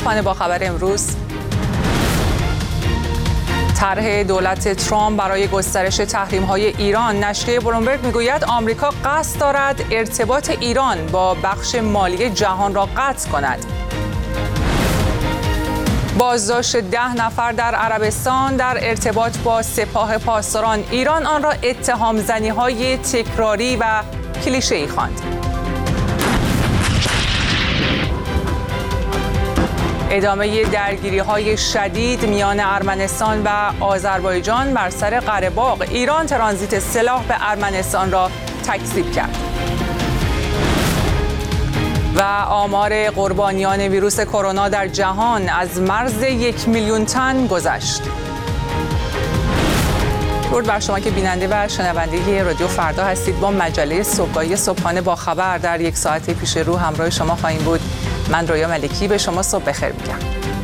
صبحانه با خبر امروز. طرح دولت ترامپ برای گسترش تحریم‌های ایران. نشریه بلومبرگ میگوید آمریکا قصد دارد ارتباط ایران با بخش مالی جهان را قطع کند. بازداشت 10 نفر در عربستان در ارتباط با سپاه پاسداران. ایران آن را اتهام زنی‌های تکراری و کلیشه‌ای خواند. ادامه درگیری‌های شدید میان ارمنستان و آذربایجان بر سر قره‌باغ. ایران ترانزیت سلاح به ارمنستان را تکذیب کرد. و آمار قربانیان ویروس کرونا در جهان از مرز 1 میلیون تن گذشت. درود بر شما که بیننده و شنونده رادیو فردا هستید. با مجله صبحگاهی صبحانه با خبر در یک ساعت پیش رو همراه شما خواهیم بود. من رویا ملکی به شما صبح بخیر میگم.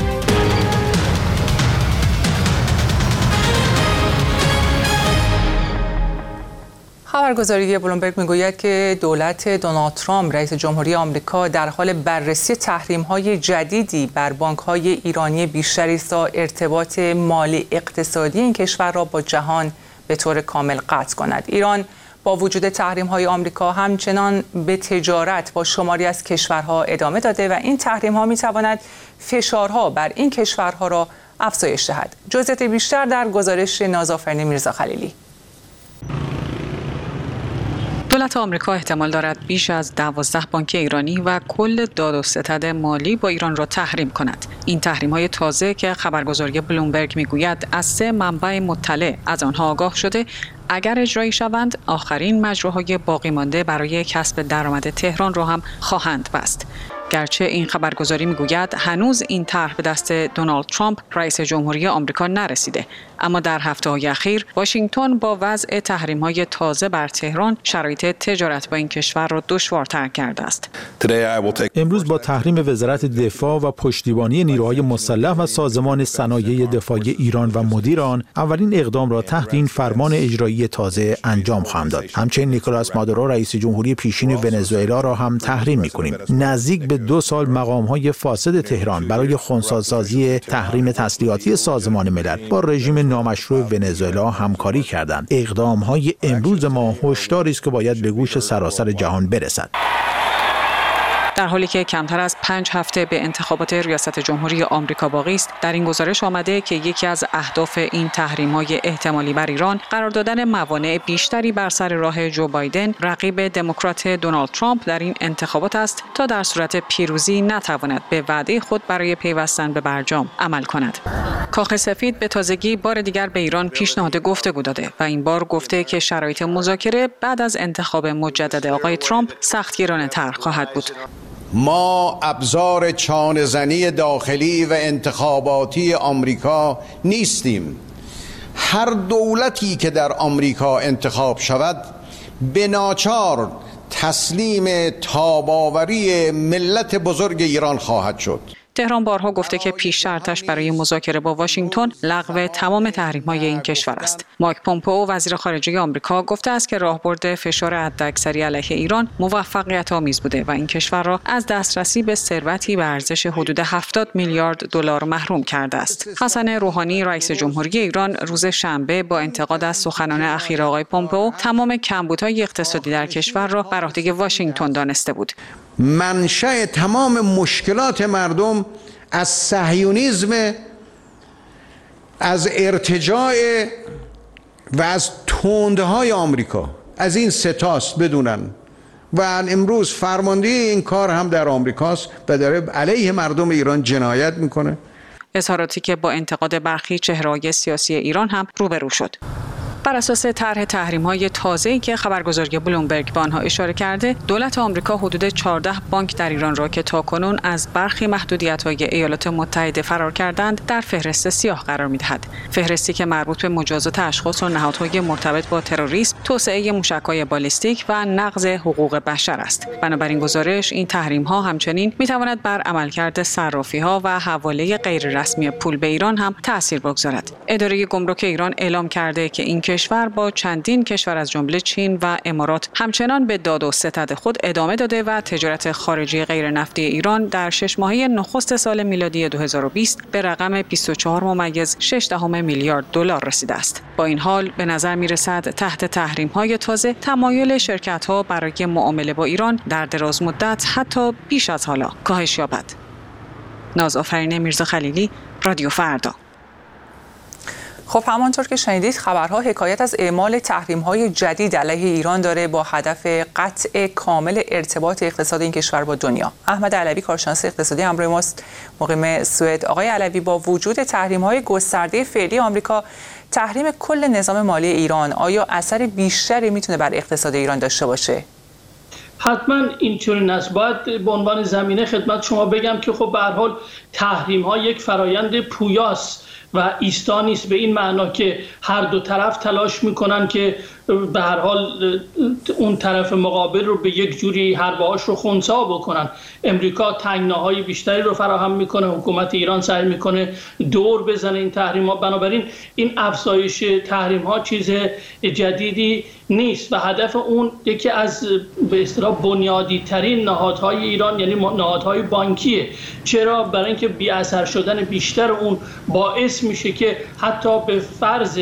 خبرگزاری بلومبرگ میگوید که دولت دونالد ترامپ رئیس جمهوری آمریکا در حال بررسی تحریم‌های جدیدی بر بانک‌های ایرانی بیشتری است تا ارتباط مالی اقتصادی این کشور را با جهان به طور کامل قطع کند. ایران با وجود تحریم‌های آمریکا همچنان به تجارت با شماری از کشورها ادامه داده و این تحریم‌ها می‌تواند فشارها بر این کشورها را افزایش دهد. جزئیات بیشتر در گزارش نازآفرین میرزا خلیلی. دولت آمریکا احتمال دارد بیش از 12 بانک ایرانی و کل داد و ستد مالی با ایران را تحریم کند. این تحریم‌های تازه که خبرگزاری بلومبرگ میگوید از 3 منبع مطلع از آنها آگاه شده اگر اجرایی شوند آخرین مجراهای باقی مانده برای کسب درآمد تهران را هم خواهند بست. گرچه این خبرگزاری میگوید هنوز این طرح به دست دونالد ترامپ رئیس جمهوری آمریکا نرسیده، اما در هفته‌های اخیر واشنگتن با وضع تحریم‌های تازه بر تهران شرایط تجارت با این کشور را دشوارتر کرده است. امروز با تحریم وزارت دفاع و پشتیبانی نیروهای مسلح و سازمان صنایع دفاعی ایران و مدیر آن اولین اقدام را تحت این فرمان اجرایی تازه انجام خواهم داد. همچنین نیکولاس مادورو رئیس جمهوری پیشین ونزوئلا را هم تحریم می‌کنیم. نزدیک به 2 سال مقام‌های فاسد تهران برای خنثی‌سازی تحریم تسلیحاتی سازمان ملل با رژیم نامشروع ونزوئلا همکاری کردند. اقدام‌های امروز ما هشداری است که باید به گوش سراسر جهان برسد. در حالی که کمتر از 5 هفته به انتخابات ریاست جمهوری آمریکا باقی است، در این گزارش آمده که یکی از اهداف این تحریم‌های احتمالی بر ایران قرار دادن موانع بیشتری بر سر راه جو بایدن، رقیب دموکرات دونالد ترامپ در این انتخابات است تا در صورت پیروزی نتواند به وعده خود برای پیوستن به برجام عمل کند. کاخ سفید به تازگی بار دیگر به ایران پیشنهاد گفتگو داده و این بار گفته که شرایط مذاکره بعد از انتخاب مجدد آقای ترامپ سختگیرانه‌تر خواهد بود. ما ابزار چانه‌زنی داخلی و انتخاباتی آمریکا نیستیم. هر دولتی که در آمریکا انتخاب شود به ناچار تسلیم تاب‌آوری ملت بزرگ ایران خواهد شد. تهران بارها گفته که پیش شرطش برای مذاکره با واشنگتن لغو تمام تحریم‌های این کشور است. مایک پومپئو وزیر خارجه آمریکا گفته است که راهبرد فشار حداکثری علیه ایران موفقیت‌آمیز بوده و این کشور را از دسترسی به ثروتی به ارزش حدود 70 میلیارد دلار محروم کرده است. حسن روحانی رئیس جمهوری ایران روز شنبه با انتقاد از سخنان اخیر آقای پومپئو تمام کمبودهای اقتصادی در کشور را بر عهده واشنگتن دانسته بود. منشأ تمام مشکلات مردم از صهیونیسم، از ارتجاع و از تندهای آمریکا، از این 3 تاست بدونن و امروز فرماندهی این کار هم در آمریکاست و داره علیه مردم ایران جنایت میکنه. اظهاراتی که با انتقاد برخی چهره‌های سیاسی ایران هم روبرو شد. بر اساس طرح تحریم‌های تازه‌ای که خبرگزاری بلومبرگ به آنها اشاره کرده، دولت آمریکا حدود 14 بانک در ایران را که تاکنون از برخی محدودیت‌های ایالات متحده فرار کردند، در فهرست سیاه قرار می‌دهد. فهرستی که مربوط به مجازات اشخاص و نهادهای مرتبط با تروریسم، توسعه موشک‌های بالیستیک و نقض حقوق بشر است. بنابراین گزارش این تحریم‌ها همچنین می‌تواند بر عملکرد صرافی‌ها و حواله غیررسمی پول به ایران هم تأثیر بگذارد. اداره گمرک ایران اعلام کرده که این کشور با چندین کشور از جمله چین و امارات همچنان به داد و ستد خود ادامه داده و تجارت خارجی غیر نفتی ایران در 6 ماهه نخست سال میلادی 2020 به رقم 24.6 میلیارد دلار رسیده است. با این حال به نظر می‌رسد تحت تحریم‌های تازه تمایل شرکت‌ها برای معامله با ایران در دراز مدت حتی بیش از حالا کاهش یابد. نازآفرین میرزا خلیلی، رادیو فردا. خب همانطور که شنیدید خبرها حکایت از اعمال تحریم‌های جدید علیه ایران داره با هدف قطع کامل ارتباط اقتصاد این کشور با دنیا. احمد علوی کارشناس اقتصادی همراه ماست مقیم سوئد. آقای علوی، با وجود تحریم‌های گسترده فعلی آمریکا، تحریم کل نظام مالی ایران آیا اثر بیشتری میتونه بر اقتصاد ایران داشته باشه؟ حتما اینطوری است. باید به عنوان زمینه خدمت شما بگم که خب به هر حال تحریم‌ها یک فرایند پویاست و ایستا نیست، به این معنا که هر دو طرف تلاش میکنن که به هر حال اون طرف مقابل رو به یک جوری حربه‌هاش رو خنثی بکنن. امریکا تنگناهای بیشتری رو فراهم میکنه، حکومت ایران سعی میکنه دور بزنه این تحریم‌ها. بنابراین این افزایش تحریم‌ها چیز جدیدی نیست و هدف اون یکی از به اصطلاح بنیادی ترین نهادهای ایران یعنی نهادهای بانکیه. چرا؟ برای اینکه بی اثر شدن بیشتر اون باعث میشه که حتی به فرض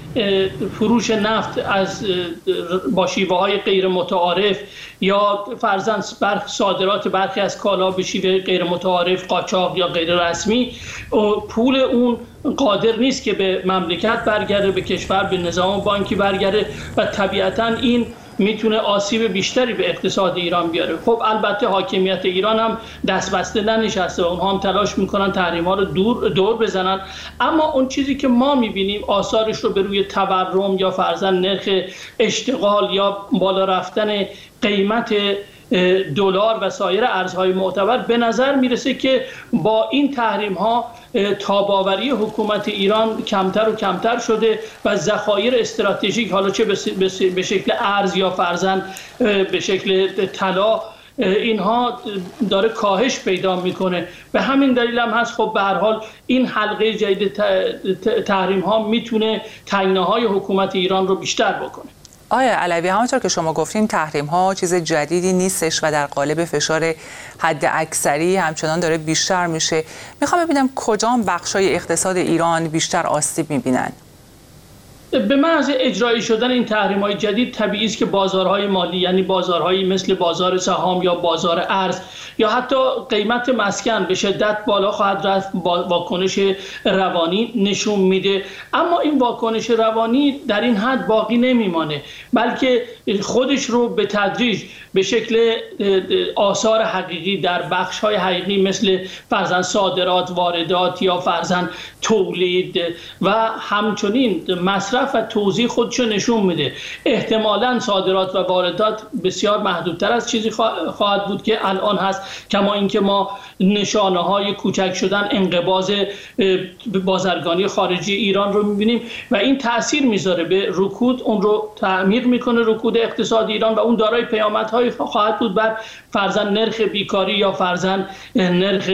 فروش نفت از با شیوه‌های غیر متعارف یا فرضاً صادرات برخی از کالا به شیوه غیر متعارف، قاچاق یا غیر رسمی، پول اون قادر نیست که به مملکت برگرده، به کشور، به نظام بانکی برگرده و طبیعتاً این میتونه آسیب بیشتری به اقتصاد ایران بیاره. خب البته حاکمیت ایران هم دست بسته ننشسته و اونها هم تلاش میکنن تحریم‌ها رو دور بزنن، اما اون چیزی که ما میبینیم آثارش رو به روی تورم یا فرضاً نرخ اشتغال یا بالا رفتن قیمت دلار و سایر ارزهای معتبر به نظر میرسه که با این تحریم‌ها تاباوری حکومت ایران کمتر و کمتر شده و ذخایر استراتژیک، حالا چه به شکل ارز یا فرضاً به شکل طلا، اینها داره کاهش پیدا میکنه. به همین دلیل هم هست خب به هر حال این حلقه جدید تحریم ها میتونه تنگناهای حکومت ایران رو بیشتر بکنه. آقای علوی، همونطور که شما گفتین تحریم ها چیز جدیدی نیستش و در قالب فشار حد اکثری همچنان داره بیشتر میشه. میخوام ببینم کدام بخشای اقتصاد ایران بیشتر آسیب میبینن؟ به محض اجرایی شدن این تحریم‌های جدید طبیعی است که بازارهای مالی یعنی بازارهایی مثل بازار سهام یا بازار ارز یا حتی قیمت مسکن به شدت بالا خواهد رفت. واکنش روانی نشون میده، اما این واکنش روانی در این حد باقی نمیمانه، بلکه خودش رو به تدریج به شکل آثار حقیقی در بخش‌های حقیقی مثل فرضاً صادرات، واردات یا فرضاً تولید و همچنین مصرف و توزیع خودشو نشون میده. احتمالاً صادرات و واردات بسیار محدودتر از چیزی خواهد بود که الان هست، کما اینکه ما نشانه‌های کوچک شدن انقباض بازرگانی خارجی ایران رو می‌بینیم و این تأثیر میذاره به رکود، اون رو تعمیر میکنه رکود اقتصاد ایران و اون دارای پیامدهای خواهد بود بر فرضاً نرخ بیکاری یا فرضاً نرخ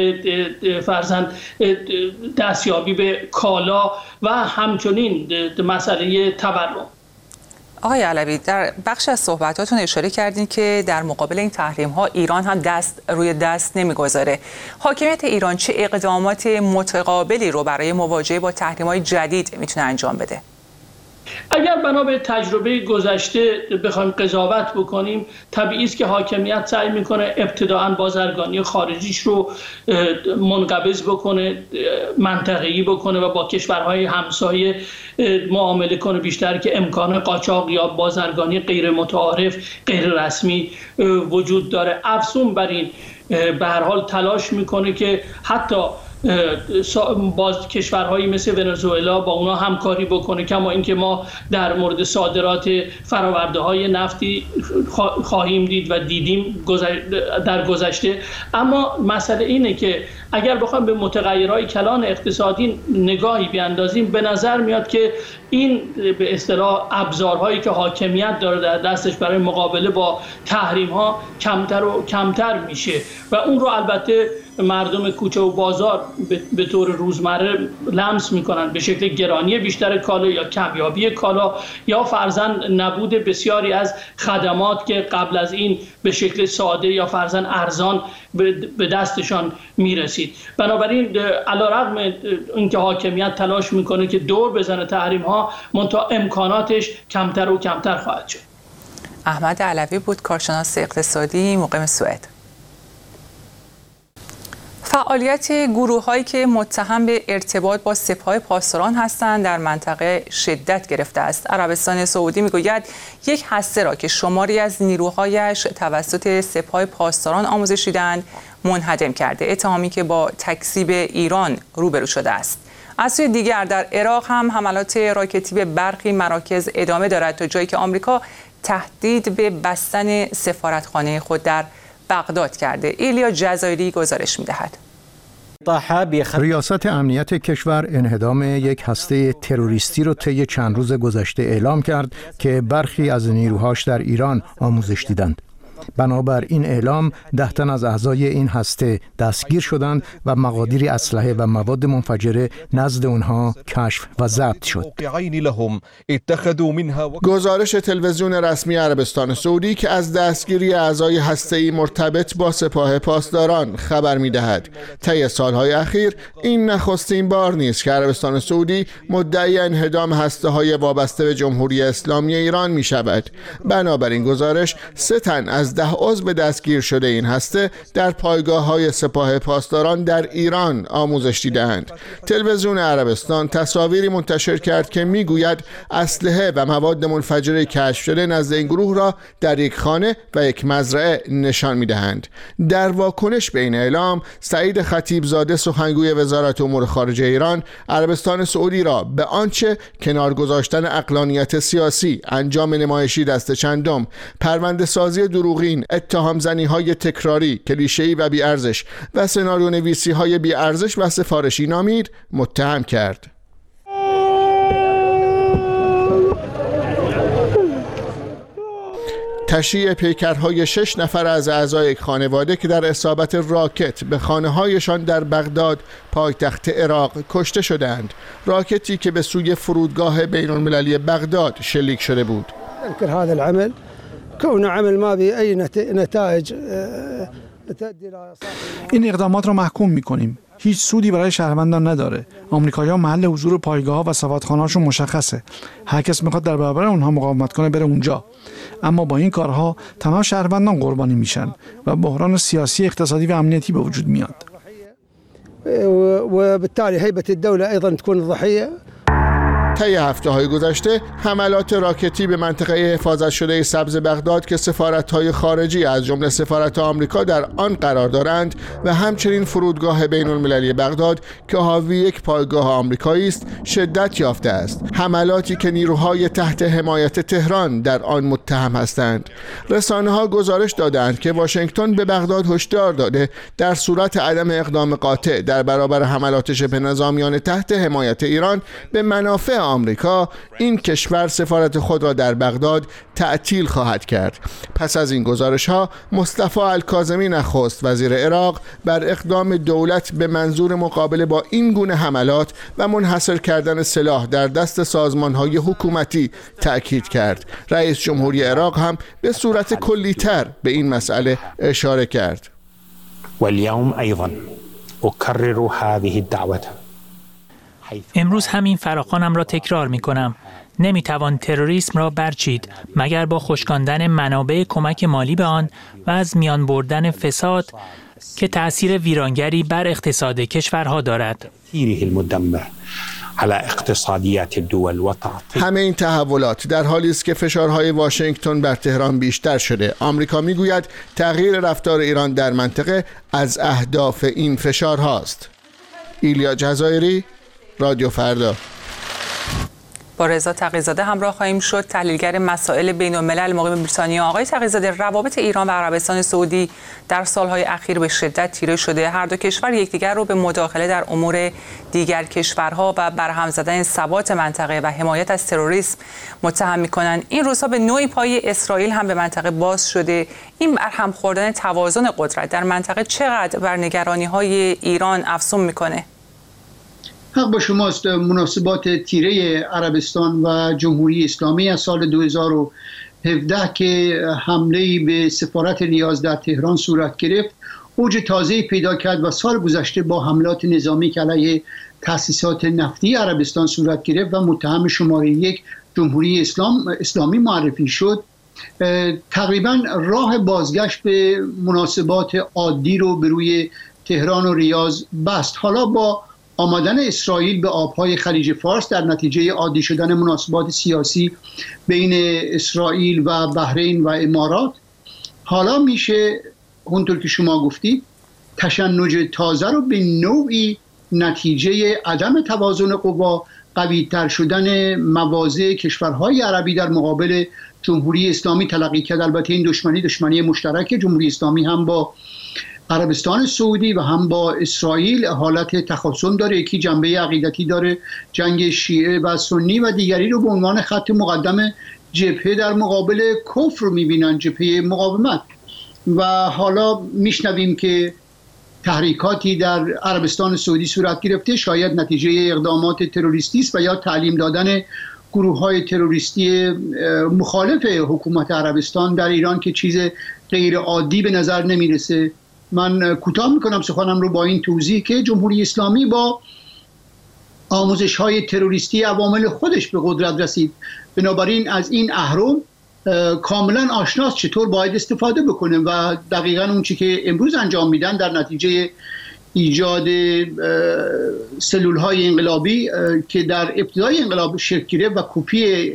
دستیابی به کالا و همچنین مسئله تورم. آقای علوی، در بخش از صحبتاتون اشاره کردین که در مقابل این تحریم‌ها ایران هم دست روی دست نمیگذاره. حاکمیت ایران چه اقدامات متقابلی رو برای مواجهه با تحریم‌های جدید میتونه انجام بده؟ اگر بنا به تجربه گذشته بخوایم قضاوت بکنیم، طبیعی است که حاکمیت سعی میکنه ابتداءً بازرگانی خارجیش رو منقبض بکنه، منطقه‌ای بکنه و با کشورهای همسایه معامله کنه بیشتر که امکان قاچاق یا بازرگانی غیر متعارف، غیر رسمی وجود داره. افزون بر این به هر حال تلاش میکنه که حتی باز کشورهایی مثل ونزوئلا با اونا همکاری بکنه، کما اینکه ما در مورد صادرات فرآورده‌های نفتی خواهیم دید و دیدیم در گذشته. اما مسئله اینه که اگر بخوایم به متغیرهای کلان اقتصادی نگاهی بیاندازیم، به نظر میاد که این به اصطلاح ابزارهایی که حاکمیت داره در دستش برای مقابله با تحریم‌ها کمتر و کمتر میشه و اون رو البته مردم کوچه و بازار به طور روزمره لمس میکنن، به شکل گرانی بیشتر کالا یا کمیابی کالا یا فرضاً نبود بسیاری از خدمات که قبل از این به شکل ساده یا فرضاً ارزان به دستشان میرسید. بنابراین علیرغم اینکه حاکمیت تلاش میکنه که دور بزنه تحریم ها، منتها امکاناتش کمتر و کمتر خواهد شد. احمد علوی بود، کارشناس اقتصادی، مقیم سوئد. فعالیت گروه‌هایی که متهم به ارتباط با سپاه پاسداران هستند در منطقه شدت گرفته است. عربستان سعودی میگوید یک هسته را که شماری از نیروهایش توسط سپاه پاسداران آموزش دیدند منهدم کرده، اتهامی که با تکذیب ایران روبرو شده است. از سوی دیگر در عراق هم حملات راکتی به برخی مراکز ادامه دارد تا جایی که آمریکا تهدید به بستن سفارتخانه خود در بغداد کرده. ایلیا جزایری گزارش می‌دهد. ریاست امنیت کشور انهدام یک هسته تروریستی را طی چند روز گذشته اعلام کرد که برخی از نیروهاش در ایران آموزش دیدند. بنابر این اعلام 10 تن از اعضای این هسته دستگیر شدند و مقادیر اسلحه و مواد منفجره نزد آنها کشف و ضبط شد. گزارش تلویزیون رسمی عربستان سعودی که از دستگیری اعضای هسته‌ای مرتبط با سپاه پاسداران خبر می‌دهد. طی سال‌های اخیر این نخستین بار نیست که عربستان سعودی مدعی انهدام هسته‌های وابسته به جمهوری اسلامی ایران می‌شود. بنابراین گزارش 3 تن از 10 عضو دستگیر شده این هسته در پایگاه‌های سپاه پاسداران در ایران آموزش دیدند. تلویزیون عربستان تصاویری منتشر کرد که میگوید اسلحه و مواد منفجره کشف شده نزد این گروه را در یک خانه و یک مزرعه نشان میدهند. در واکنش به این اعلام، سعید خطیبزاده سخنگوی وزارت امور خارجه ایران عربستان سعودی را به آنچه کنار گذاشتن عقلانیت سیاسی، انجام نمایشی دست چندم، پرونده سازی دروغین، اتهام زنی های تکراری، کلیشه‌ای و بی‌ارزش و سناریو نویسی های بی‌ارزش و سفارشی نامید متهم کرد. تشییع پیکرهای 6 نفر از اعضای یک خانواده که در اصابت راکت به خانه‌هایشان در بغداد پایتخت عراق کشته شدند. راکتی که به سوی فرودگاه بین‌المللی بغداد شلیک شده بود. هذا العمل كونه عمل ما بی ای نتایج. این اقدامات را محکوم می‌کنیم. هیچ سودی برای شهروندان نداره. آمریکایی‌ها محل حضور پایگاه‌ها و سفارتخانه‌هاشون مشخصه. هر کس می‌خواد در برابر اونها مقاومت کنه بره اونجا. اما با این کارها تمام شهروندان قربانی میشن و بحران سیاسی، اقتصادی و امنیتی به وجود میاد. و بالتالي هیبت الدوله ايضا تكون الضحيه. طی هفته‌های گذشته حملات راکتی به منطقه حفاظت شده سبز بغداد که سفارت‌های خارجی از جمله سفارت آمریکا در آن قرار دارند و همچنین فرودگاه بین‌المللی بغداد که حاوی یک پایگاه آمریکایی است شدت یافته است. حملاتی که نیروهای تحت حمایت تهران در آن متهم هستند. رسانه‌ها گزارش دادند که واشنگتن به بغداد هشدار داده در صورت عدم اقدام قاطع در برابر حملات شبه نظامیان تحت حمایت ایران به منافع آمریکا این کشور سفارت خود را در بغداد تعطیل خواهد کرد. پس از این گزارش‌ها مصطفی الکاظمی نخست وزیر عراق بر اقدام دولت به منظور مقابله با این گونه حملات و منحصر کردن سلاح در دست سازمان‌های حکومتی تأکید کرد. رئیس جمهوری عراق هم به صورت کلی‌تر به این مسئله اشاره کرد. واليوم أيضا أكرر هذه الدعوة. امروز همین فراخوانم را تکرار می کنم. نمیتوان تروریسم را برچید مگر با خشکاندن منابع کمک مالی به آن و از میان بردن فساد که تأثیر ویرانگری بر اقتصاد کشورها دارد. همه این تحولات در حالی است که فشارهای واشنگتن بر تهران بیشتر شده. آمریکا میگوید تغییر رفتار ایران در منطقه از اهداف این فشارهاست. ایلیا جزایری، رادیو فردا. با رضا تقی‌زاده همراه خواهیم شد، تحلیلگر مسائل بین‌الملل مقیم بریتانیا. آقای تقی‌زاده، روابط ایران و عربستان سعودی در سالهای اخیر به شدت تیره شده. هر دو کشور یکدیگر رو به مداخله در امور دیگر کشورها و برهم زدن ثبات منطقه و حمایت از تروریسم متهم می‌کنند. این روزها به نوعی پای اسرائیل هم به منطقه باز شده. این برهم خوردن توازن قدرت در منطقه چقدر بر نگرانی‌های ایران افزون می‌کنه؟ حق با شماست. مناسبات تیره عربستان و جمهوری اسلامی از سال 2017 که حمله‌ای به سفارت ریاض در تهران صورت گرفت اوج تازه‌ای پیدا کرد و سال گذشته با حملات نظامی که علیه تأسیسات نفتی عربستان صورت گرفت و متهم شماره 1 جمهوری اسلامی معرفی شد، تقریبا راه بازگشت به مناسبات عادی رو به روی تهران و ریاض بست. حالا با آمدن اسرائیل به آبهای خلیج فارس در نتیجه عادی شدن مناسبات سیاسی بین اسرائیل و بحرین و امارات، حالا میشه اونطور که شما گفتید تشنج تازه رو به نوعی نتیجه عدم توازن قوا، قوی‌تر شدن مواضع کشورهای عربی در مقابل جمهوری اسلامی تلقی کرد. البته این دشمنی مشترک جمهوری اسلامی هم با عربستان سعودی و هم با اسرائیل حالت تخاصم داره. یکی جنبه عقیدتی داره، جنگ شیعه و سنی، و دیگری رو به عنوان خط مقدم جبهه در مقابل کفر رو میبینن، جبهه مقاومت. و حالا میشنویم که تحریکاتی در عربستان سعودی صورت گرفته، شاید نتیجه اقدامات تروریستی است و یا تعلیم دادن گروه‌های تروریستی مخالف حکومت عربستان در ایران که چیز غیر عادی به نظر نمیرسه. من کوتاه میکنم سخنم رو با این توضیح که جمهوری اسلامی با آموزش‌های تروریستی عوامل خودش به قدرت رسید، بنابراین از این اهرم کاملا آشناست چطور باید استفاده بکنه و دقیقاً اون چی که امروز انجام میدن در نتیجه ایجاد سلول‌های انقلابی که در ابتدای انقلاب شکل گرفت و کپی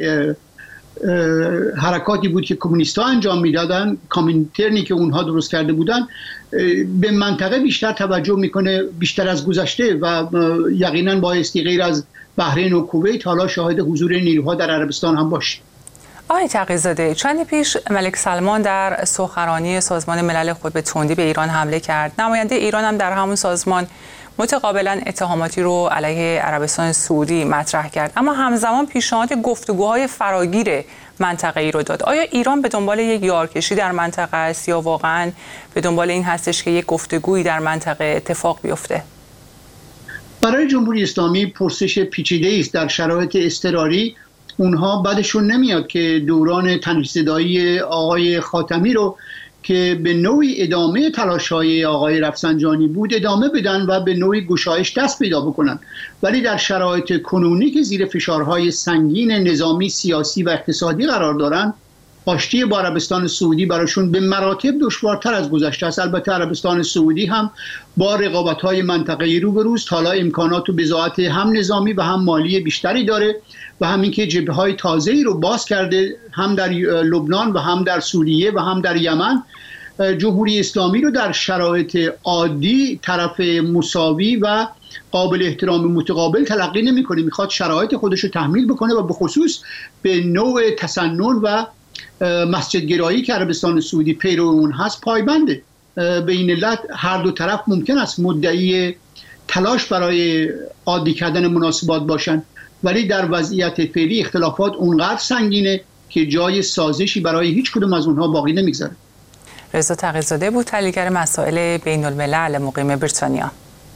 حرکاتی بود که کمونیست‌ها انجام میدادن، کامینترنی که اونها درست کرده بودن، به منطقه بیشتر توجه میکنه، بیشتر از گذشته، و یقینا بایستی غیر از بحرین و کویت حالا شاهد حضور نیروها در عربستان هم باشه. آقای تقی‌زاده، چندی پیش ملک سلمان در سخنرانی سازمان ملل خود به تندی به ایران حمله کرد. نماینده ایران هم در همون سازمان متقابلا اتهاماتی رو علیه عربستان سعودی مطرح کرد، اما همزمان پیشنهاد گفتگوهای فراگیر منطقه‌ای رو داد. آیا ایران به دنبال یک یارکشی در منطقه است یا واقعاً به دنبال این هستش که یک گفتگویی در منطقه اتفاق بیفته؟ برای جمهوری اسلامی پرسش پیچیده‌ای است. در شرایط اضطراری اونها بعدشون نمیاد که دوران تنش‌زدایی آقای خاتمی رو که به نوعی ادامه تلاش‌های آقای رفسنجانی بود ادامه بدن و به نوعی گشایش دست پیدا بکنن، ولی در شرایط کنونی که زیر فشارهای سنگین نظامی، سیاسی و اقتصادی قرار دارن، آشتی با عربستان سعودی براشون به مراتب دشوارتر از گذشته است. البته عربستان سعودی هم با رقابت‌های منطقه‌ای روبروست، حالا امکانات و بضاعت هم نظامی و هم مالی بیشتری داره و همین که جبهه‌های تازه‌ای رو باز کرده هم در لبنان و هم در سوریه و هم در یمن. جمهوری اسلامی رو در شرایط عادی طرف مساوی و قابل احترام متقابل تلقی نمی‌کنه، میخواد شرایط خودش رو تحمیل بکنه و به خصوص به نوع تسنن و مسجدگرایی که عربستان سعودی پیرو اون هست پایبنده. به این علت هر دو طرف ممکن است مدعی تلاش برای عادی کردن مناسبات باشند، ولی در وضعیت فعلی اختلافات اونقدر سنگینه که جای سازشی برای هیچ کدوم از اونها باقی نمیگذاره. رضا تقی‌زاده بود، تحلیلگر مسائل بین‌الملل مقیم بریتانیا.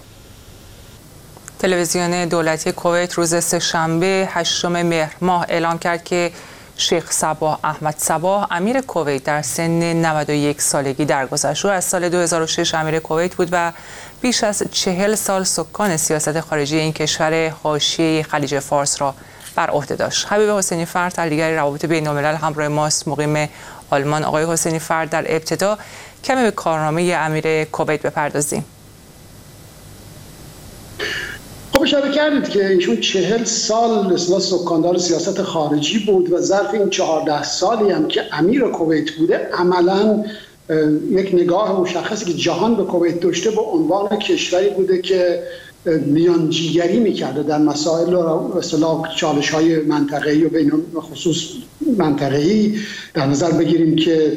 تلویزیون دولتی کویت روز سه‌شنبه 8 مهر ماه اعلام کرد که شیخ صباح احمد صباح امیر کویت در سن 91 سالگی درگذشت. او از سال 2006 امیر کویت بود و بیش از 40 سال سکان سیاست خارجی این کشور حاشیه خلیج فارس را بر عهده داشت. حبیب حسینی فرد، تحلیلگر روابط بین‌الملل همراه ماست، مقیم آلمان. آقای حسینی فرد، در ابتدا کمی به کارنامه امیر کویت بپردازیم. خب اشاره کردید که ایشون 40 سال سکاندار سیاست خارجی بود و ظرف این 14 سالی هم که امیر کویت بوده عملاً یک نگاه مشخصی که جهان به کویت داشته با عنوان کشوری بوده که میانجیگری میکرده در مسائل اصطلاح چالش‌های منطقه‌ای و بین خصوص منطقه‌ای. در نظر بگیریم که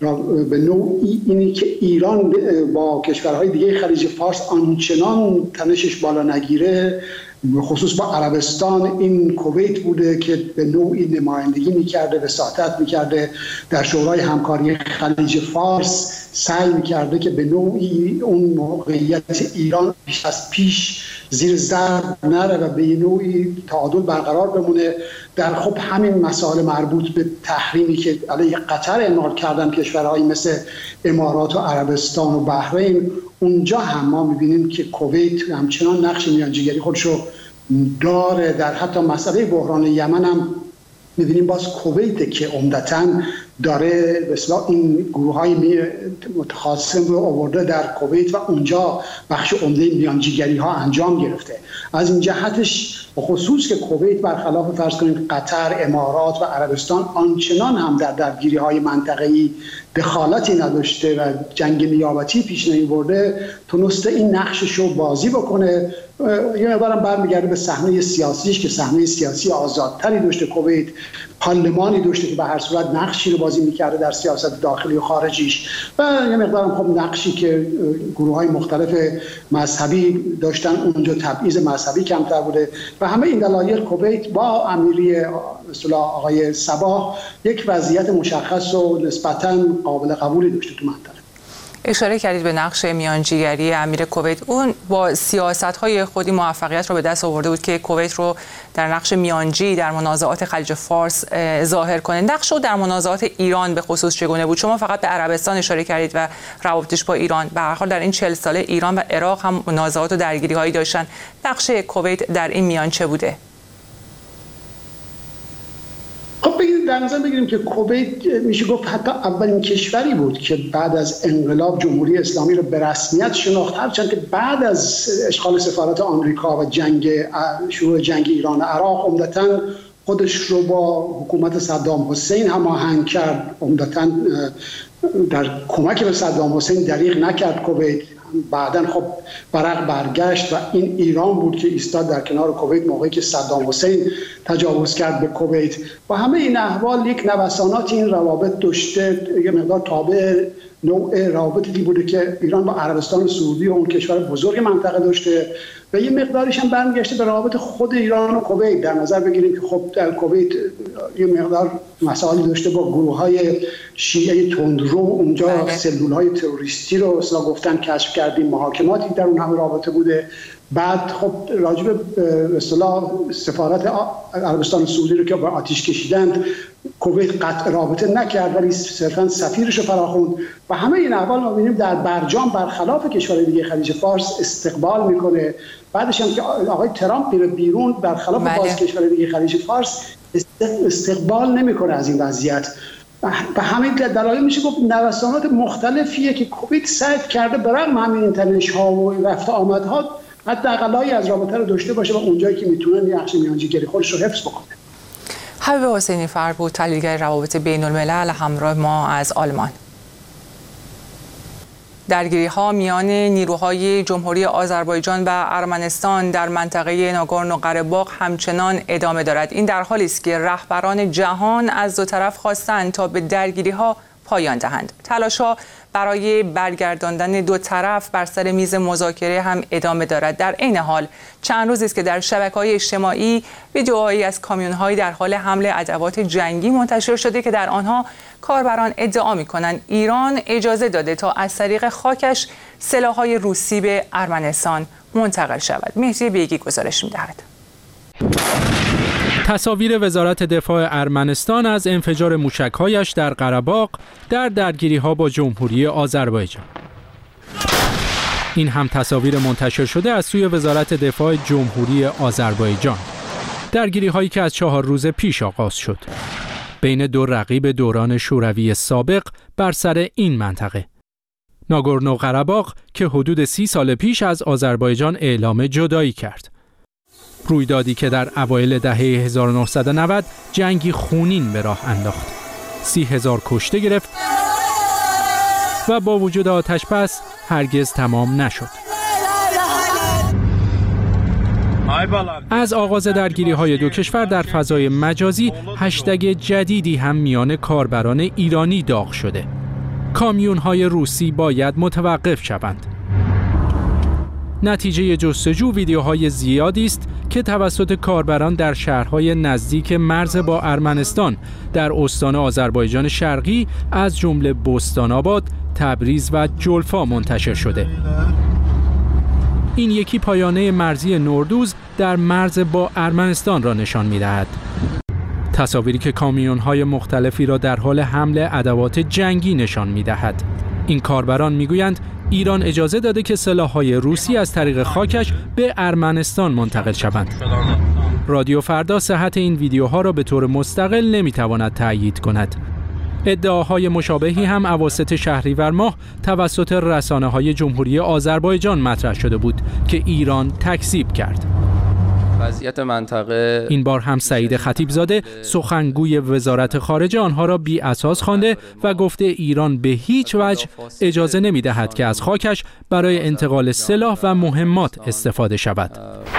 به نوعی اینی که ایران با کشورهای دیگه خلیج فارس آنچنان تنشش بالا نگیره، خصوص با عربستان این کویت بوده که به نوعی نمایندگی میکرده، وساطت میکرده در شورای همکاری خلیج فارس، سعی میکرده که به نوعی اون موقعیت ایران بیش از پیش زیر ضرب نره و به نوعی تعادل برقرار بمونه. در خب همین مسائل مربوط به تحریمی که علیه قطر اعمال کردن کشورهایی مثل امارات و عربستان و بحرین، اونجا هم ما میبینیم که کویت همچنان نقش میانجیگری خودشو داره. در حتی مسئله بحران یمن هم میبینیم باز کویت که عمدتاً داره به اصطلاح این گروه‌های متخاصم رو آورده در کویت و اونجا بخش عمده میانجیگری ها انجام گرفته. از این جهتش خصوص که کویت برخلاف فرض کنید قطر، امارات و عربستان آنچنان هم در درگیری های منطقه‌ای دخالتی نداشته و جنگ نیابتی پیش نمی‌برده، تونسته این نقشش رو بازی بکنه. یه مقدارم برمیگرده به صحنه سیاسیش که صحنه سیاسی آزادتری داشته کویت، پارلمانی داشته که به هر صورت نقشی رو بازی می‌کرده در سیاست داخلی و خارجیش، و یه مقدارم خب نقشی که گروه‌های مختلف مذهبی داشتن اونجا تبعیض مذهبی کمتر بوده و همه این دلایل کویت با امیری اصطلاح آقای صباح یک وضعیت مشخص و نسبتاً قابل قبولی داشته تو منطقه. اشاره کردید به نقش میانجیگری امیر کویت. اون با سیاست‌های خودی موفقیت رو به دست آورده بود که کویت رو در نقش میانجی در منازعات خلیج فارس ظاهر کنه. نقش او در منازعات ایران به خصوص چگونه بود؟ شما فقط به عربستان اشاره کردید و روابطش با ایران. به هر حال در این 40 ساله ایران و عراق هم منازعات و درگیری‌هایی داشتن. نقش کویت در این میان چه بوده؟ خب در نظر بگیریم که کویت میشه گفت حتی اولین کشوری بود که بعد از انقلاب جمهوری اسلامی رو به رسمیت شناخت، هرچند که بعد از اشغال سفارت آمریکا و شروع جنگ ایران و عراق عمدتاً خودش رو با حکومت صدام حسین هماهنگ کرد، عمدتاً در کمک به صدام حسین دریغ نکرد کویت. بعدن خب ورق برگشت و این ایران بود که ایستاد در کنار کویت موقعی که صدام حسین تجاوز کرد به کویت. و همه این احوال یک نوسانات این روابط داشته، یه مقدار تابع نوع روابطی بوده که ایران با عربستان سعودی و اون کشور بزرگ منطقه داشته و یه مقدارش هم برمیگشته به روابط خود ایران و کویت. در نظر بگیریم که خب در کویت یه مقدار مسائلی داشته با گروه‌های شیعه تندرو، اونجا سلول‌های تروریستی رو اصلا گفتن کشف کردیم، محاکماتی در اون همه رابطه بوده. بعد خب راجب به اصطلاح سفارت عربستان سعودی رو که با آتش کشیدند، کویت قطع رابطه نکرد ولی صرفاً سفیرش رو فراخوند و همه این احوال ما می‌بینیم در برجام برخلاف کشور دیگه خلیج فارس استقبال میکنه. بعدش هم که آقای ترامپ میره بیرون برخلاف باز کشور دیگه خلیج فارس استقبال نمیکنه از این وضعیت. به همین دلایل میشه گفت نوسانات مختلفیه که کویت سعی کرده برغم همین تنش‌ها و رفت آمدها حداقلایی از رابطه رو داشته باشه و اونجایی که میتونه نقش میانجیگری خودش رو حفظ بکنه. حبیب حسینی فر بود، تحلیلگر روابط بین الملل، همراه ما از آلمان. درگیری‌ها میان نیروهای جمهوری آذربایجان و ارمنستان در منطقه ناگورنو قره‌باغ همچنان ادامه دارد. این در حالی است که رهبران جهان از دو طرف خواستند تا به درگیری‌ها پایان دهند. تلاش‌ها برای برگرداندن دو طرف بر سر میز مذاکره هم ادامه دارد. در عین حال چند روزی است که در شبکه‌های اجتماعی ویدیوهایی از کامیون‌هایی در حال حمل ادوات جنگی منتشر شده که در آنها کاربران ادعا می‌کنند ایران اجازه داده تا از طریق خاکش سلاح‌های روسی به ارمنستان منتقل شود. مهدی بیگی گزارش می‌دهد. تصاویر وزارت دفاع ارمنستان از انفجار موشک‌هایش در قره‌باغ در درگیری‌ها با جمهوری آذربایجان. این هم تصاویر منتشر شده از سوی وزارت دفاع جمهوری آذربایجان. درگیری‌هایی که از 4 روز پیش آغاز شد بین دو رقیب دوران شوروی سابق بر سر این منطقه. ناگورنو قره‌باغ که حدود 30 سال پیش از آذربایجان اعلام جدایی کرد. رویدادی که در اوایل دهه 1990 جنگی خونین به راه انداخت. 30,000 کشته گرفت و با وجود آتش‌بس هرگز تمام نشد. از آغاز درگیری‌های دو کشور در فضای مجازی هشتگ جدیدی هم میان کاربران ایرانی داغ شده. کامیون‌های روسی باید متوقف شوند. نتیجه جستجو ویدیوهای زیادی است که توسط کاربران در شهرهای نزدیک مرز با ارمنستان در استان آذربایجان شرقی از جمله بستان‌آباد، تبریز و جلفا منتشر شده. این یکی پایانه مرزی نوردوز در مرز با ارمنستان را نشان می‌دهد. تصاویری که کامیون‌های مختلفی را در حال حمل ادوات جنگی نشان می‌دهد. این کاربران می‌گویند ایران اجازه داده که سلاح‌های روسی از طریق خاکش به ارمنستان منتقل شوند. رادیو فردا صحت این ویدیوها را به طور مستقل نمی‌تواند تأیید کند. ادعاهای مشابهی هم اواسط شهریور ماه توسط رسانه‌های جمهوری آذربایجان مطرح شده بود که ایران تکذیب کرد. وضعیت منطقه این بار هم سعید خطیبزاده سخنگوی وزارت خارجه آنها را بی اساس خوانده و گفته ایران به هیچ وجه اجازه نمی‌دهد که از خاکش برای انتقال سلاح و مهمات استفاده شود.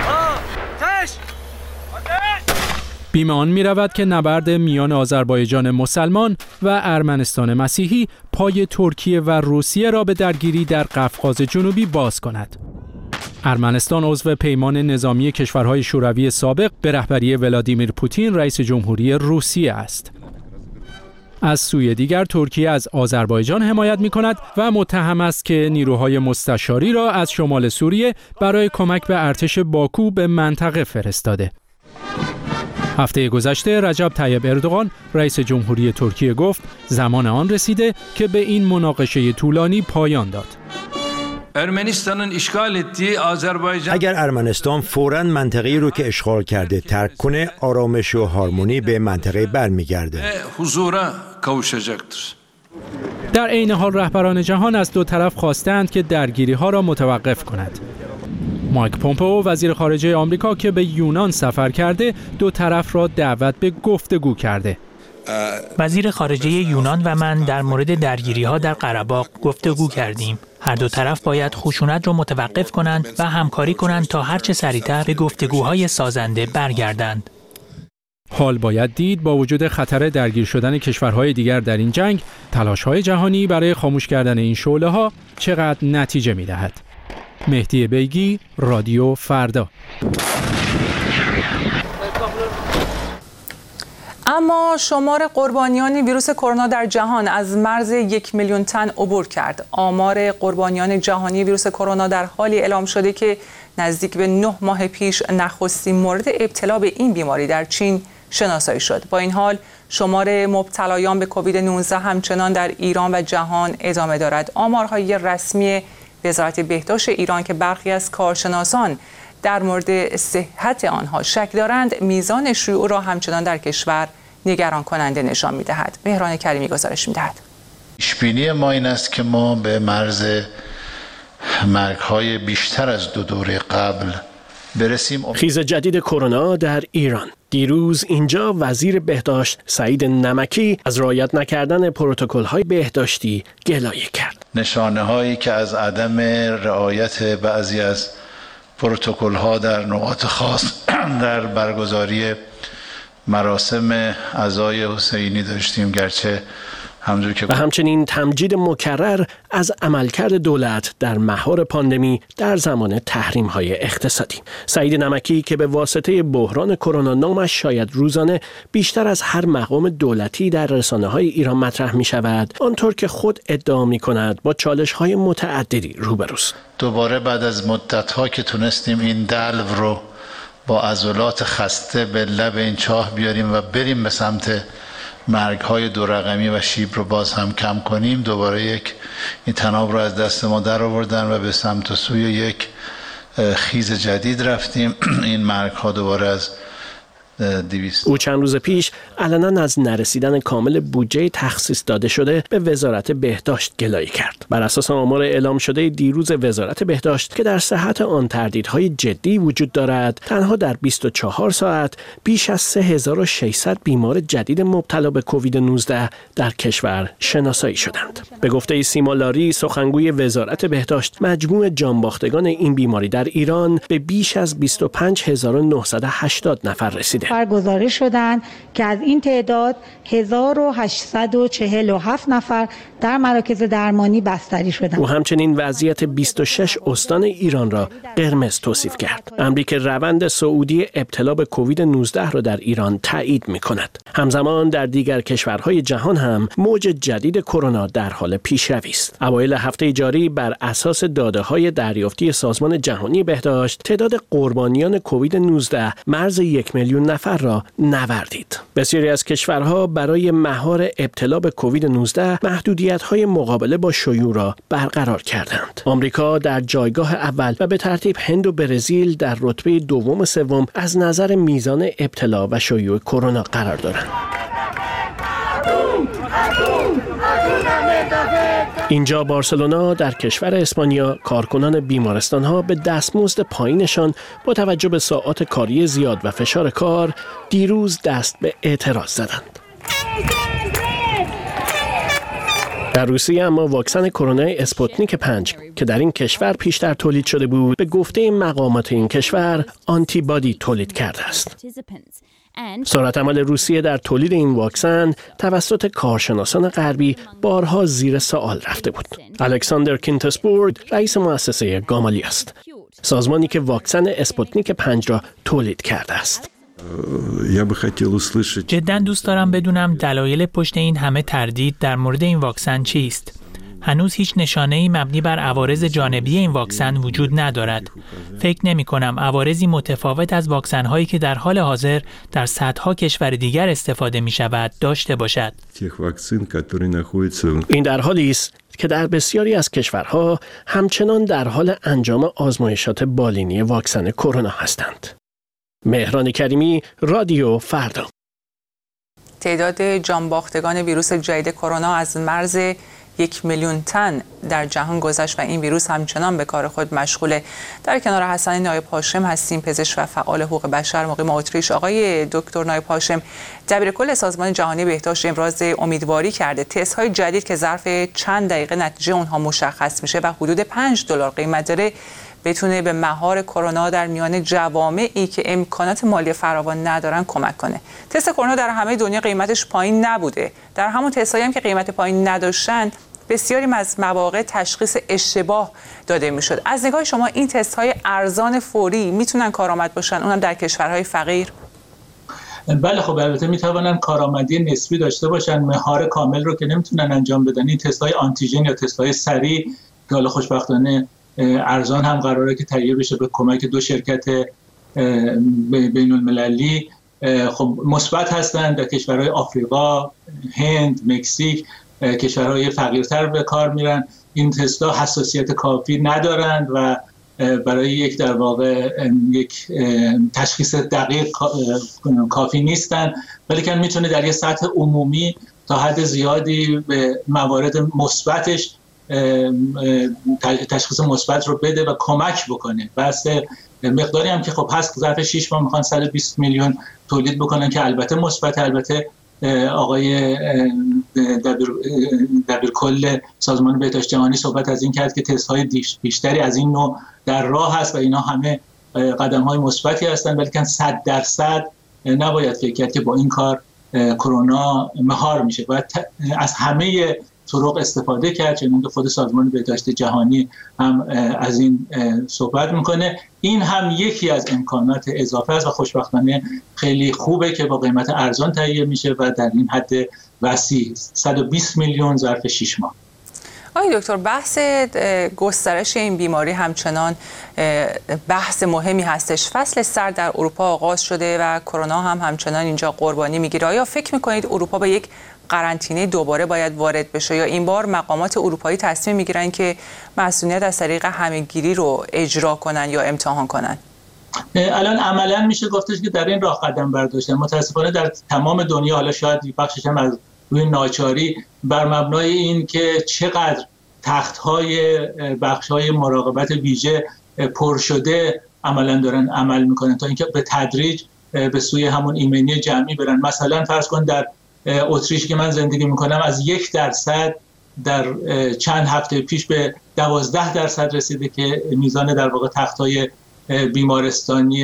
بیم آن می رود که نبرد میان آذربایجان مسلمان و ارمنستان مسیحی پای ترکیه و روسیه را به درگیری در قفقاز جنوبی باز کند. ارمنستان عضو پیمان نظامی کشورهای شوروی سابق به رهبری ولادیمیر پوتین رئیس جمهوری روسیه است. از سوی دیگر ترکیه از آذربایجان حمایت می کند و متهم است که نیروهای مستشاری را از شمال سوریه برای کمک به ارتش باکو به منطقه فرستاده. هفته گذشته رجب طیب اردوغان رئیس جمهوری ترکیه گفت زمان آن رسیده که به این مناقشه طولانی پایان داد. اگر ارمنستان فوراً منطقه‌ای رو که اشغال کرده ترک کنه، آرامش و هارمونی به منطقه برمیگرده. در عین حال رهبران جهان از دو طرف خواستند که درگیری‌ها را متوقف کند. مایک پومپئو وزیر خارجه آمریکا که به یونان سفر کرده دو طرف را دعوت به گفتگو کرده. وزیر خارجه یونان و من در مورد درگیری‌ها در قره‌باغ گفتگو کردیم. هر دو طرف باید خشونت را متوقف کنند و همکاری کنند تا هرچه سریعتر به گفتگوهای سازنده برگردند. حال باید دید با وجود خطر درگیر شدن کشورهای دیگر در این جنگ، تلاش‌های جهانی برای خاموش کردن این شعله‌ها چقدر نتیجه می‌دهد. مهدی بیگی، رادیو فردا. اما شمار قربانیان ویروس کرونا در جهان از مرز 1 میلیون تن عبور کرد. آمار قربانیان جهانی ویروس کرونا در حالی اعلام شده که نزدیک به 9 ماه پیش نخستین مورد ابتلا به این بیماری در چین شناسایی شد. با این حال شمار مبتلایان به کووید 19 همچنان در ایران و جهان ادامه دارد. آمارهای رسمی وزارت بهداشت ایران که برخی از کارشناسان در مورد صحت آنها شک دارند، میزان شیوع را همچنان در کشور نگران کننده نشان می‌دهد. مهران کریمی گزارش می‌دهد. پیش‌بینی ما این است که ما به مرز مرگ‌های بیشتر از 2 دوره قبل برسیم. خیز جدید کرونا در ایران. دیروز اینجا وزیر بهداشت سعید نمکی از رعایت نکردن پروتکل‌های بهداشتی گلایه کرد. نشانه‌هایی که از عدم رعایت بعضی از پروتکل‌ها در نقاط خاص در برگزاری مراسم عزای حسینی داشتیم، گرچه همونجور که و همچنین تمجید مکرر از عملکرد دولت در مهار پاندمی در زمان تحریم‌های اقتصادی. سعید نمکی که به واسطه بحران کرونا نامش شاید روزانه بیشتر از هر مقام دولتی در رسانه‌های ایران مطرح می‌شود، آنطور که خود ادعا می‌کند با چالش‌های متعددی روبروست. دوباره بعد از مدت‌ها که تونستیم این دلو رو با عضلات خسته به لب این چاه بیاریم و بریم به سمت مرگ‌های 2 رقمی و شیب رو باز هم کم کنیم، دوباره این تناب رو از دست ما در آوردن و به سمت و سوی یک خیز جدید رفتیم. این مرگ‌ها دوباره از او چند روز پیش علنا از نرسیدن کامل بودجه تخصیص داده شده به وزارت بهداشت گلایه کرد. بر اساس آمار اعلام شده دیروز وزارت بهداشت که در صحت آن تردیدهای جدی وجود دارد، تنها در 24 ساعت بیش از 3600 بیمار جدید مبتلا به کووید 19 در کشور شناسایی شدند. به گفته سیما لاری، سخنگوی وزارت بهداشت، مجموع جانباختگان این بیماری در ایران به بیش از 25980 نفر رسیده. گزارش شدند که از این تعداد 1847 نفر در مراکز درمانی بستری شدند. او همچنین وضعیت 26 استان ایران را قرمز توصیف کرد، امری که روند صعودی ابتلا به کووید 19 را در ایران تایید می‌کند. همزمان در دیگر کشورهای جهان هم موج جدید کرونا در حال پیشروی است. اوایل هفته جاری بر اساس داده‌های دریافتی سازمان جهانی بهداشت، تعداد قربانیان کووید 19 مرز 1 میلیون نفر را نوردید. بسیاری از کشورها برای مهار ابتلا به کووید 19 محدودیت‌های مقابله با شیوع را برقرار کردند. آمریکا در جایگاه اول و به ترتیب هند و برزیل در رتبه دوم و سوم از نظر میزان ابتلا و شیوع کرونا قرار دارند. اینجا بارسلونا در کشور اسپانیا کارکنان بیمارستان‌ها به دستمزد پایینشان با توجه به ساعات کاری زیاد و فشار کار دیروز دست به اعتراض زدند. در روسیه اما واکسن کرونا اسپوتنیک 5 که در این کشور پیشتر تولید شده بود، به گفته مقامات این کشور آنتیبادی تولید کرده است. سرعت عمل روسیه در تولید این واکسن توسط کارشناسان غربی بارها زیر سوال رفته بود. الکساندر کینتسبورگ رئیس مؤسسه گامالی است، سازمانی که واکسن اسپوتنیک 5 را تولید کرده است. جداً دوست دارم بدونم دلایل پشت این همه تردید در مورد این واکسن چیست؟ هنوز هیچ نشانه‌ای مبنی بر عوارض جانبی این واکسن وجود ندارد. فکر نمی‌کنم عوارضی متفاوت از واکسن‌هایی که در حال حاضر در صدها کشور دیگر استفاده می‌شود داشته باشد. این در حالی است که در بسیاری از کشورها همچنان در حال انجام آزمایشات بالینی واکسن کرونا هستند. مهران کریمی، رادیو فردا. تعداد جانباختگان ویروس جدید کرونا از مرز 1 میلیون تن در جهان گذشت و این ویروس همچنان به کار خود مشغوله. در کنار حسن نایب هاشم هستیم، پزشک و فعال حقوق بشر مقیم اتریش. آقای دکتر نایب هاشم، دبیرکل سازمان جهانی بهداشت ابراز امیدواری کرده تست‌های جدید که ظرف چند دقیقه نتیجه اونها مشخص میشه و حدود $5 قیمت داره بتونه به مهار کرونا در میان جوامعی که امکانات مالی فراوان ندارن کمک کنه. تست کرونا در همه دنیا قیمتش پایین نبوده. در همون تستایی هم که قیمت پایین نداشتن بسیاری از مواقع تشخیص اشتباه داده میشد. از نگاه شما این تست‌های ارزان فوری میتونن کارآمد باشن، اونم در کشورهای فقیر؟ بله، خب البته میتوانن کارآمدی نسبی داشته باشن، مهار کامل رو که نمیتونن انجام بدن. این تست‌های آنتیژن یا تست‌های سریع که حالا خوشبختانه ارزان هم قراره که تهیه بشه به کمک 2 شرکت بین المللی، خب مثبت هستند. در کشورهای آفریقا، هند، مکزیک، کشورهای فقیرتر به کار میرن. این تست‌ها حساسیت کافی ندارند و برای یک در واقع یک تشخیص دقیق کافی نیستند، ولی که میتونه در یک سطح عمومی تا حد زیادی به موارد مثبتش تشخیص مثبت رو بده و کمک بکنه. بس مقداری هم که خب هست، ظرف 6 ماه میخوان 120 میلیون تولید بکنن که البته مثبت. البته آقای دبیرکل سازمان بهداشت جهانی صحبت از این کرد که تست‌های بیشتری از این نوع در راه هست و اینا همه قدم‌های مثبتی هستند، ولی که 100% نباید فکر کرد که با این کار کرونا مهار میشه. باید از همه طرق استفاده کرد، چون که خود سازمان بهداشت جهانی هم از این صحبت میکنه. این هم یکی از امکانات اضافه است و خوشبختانه خیلی خوبه که با قیمت ارزان تهیه میشه و در این حد وسیع 120 میلیون ظرف 6 ماه. آقای دکتر، بحث گسترش این بیماری همچنان بحث مهمی هستش. فصل سرد در اروپا آغاز شده و کرونا هم همچنان اینجا قربانی میگیره. آیا فکر میکنید اروپا به یک قرنطینه دوباره باید وارد بشه یا این بار مقامات اروپایی تصمیم میگیرن که مسئولیت از طریق همه‌گیری رو اجرا کنن یا امتحان کنن؟ الان عملا میشه گفتش که در این راه قدم برداشتن. متاسفانه در تمام دنیا، حالا شاید بخشش هم از روی ناچاری، بر مبنای این که چقدر تخت‌های بخش‌های مراقبت ویژه پر شده عملا دارن عمل میکنن تا اینکه به تدریج به سوی همون ایمنی جمعی برن. مثلا فرض کن در اتریش که من زندگی میکنم از 1% در چند هفته پیش به 12% رسیده که میزان در واقع تخت‌های بیمارستانی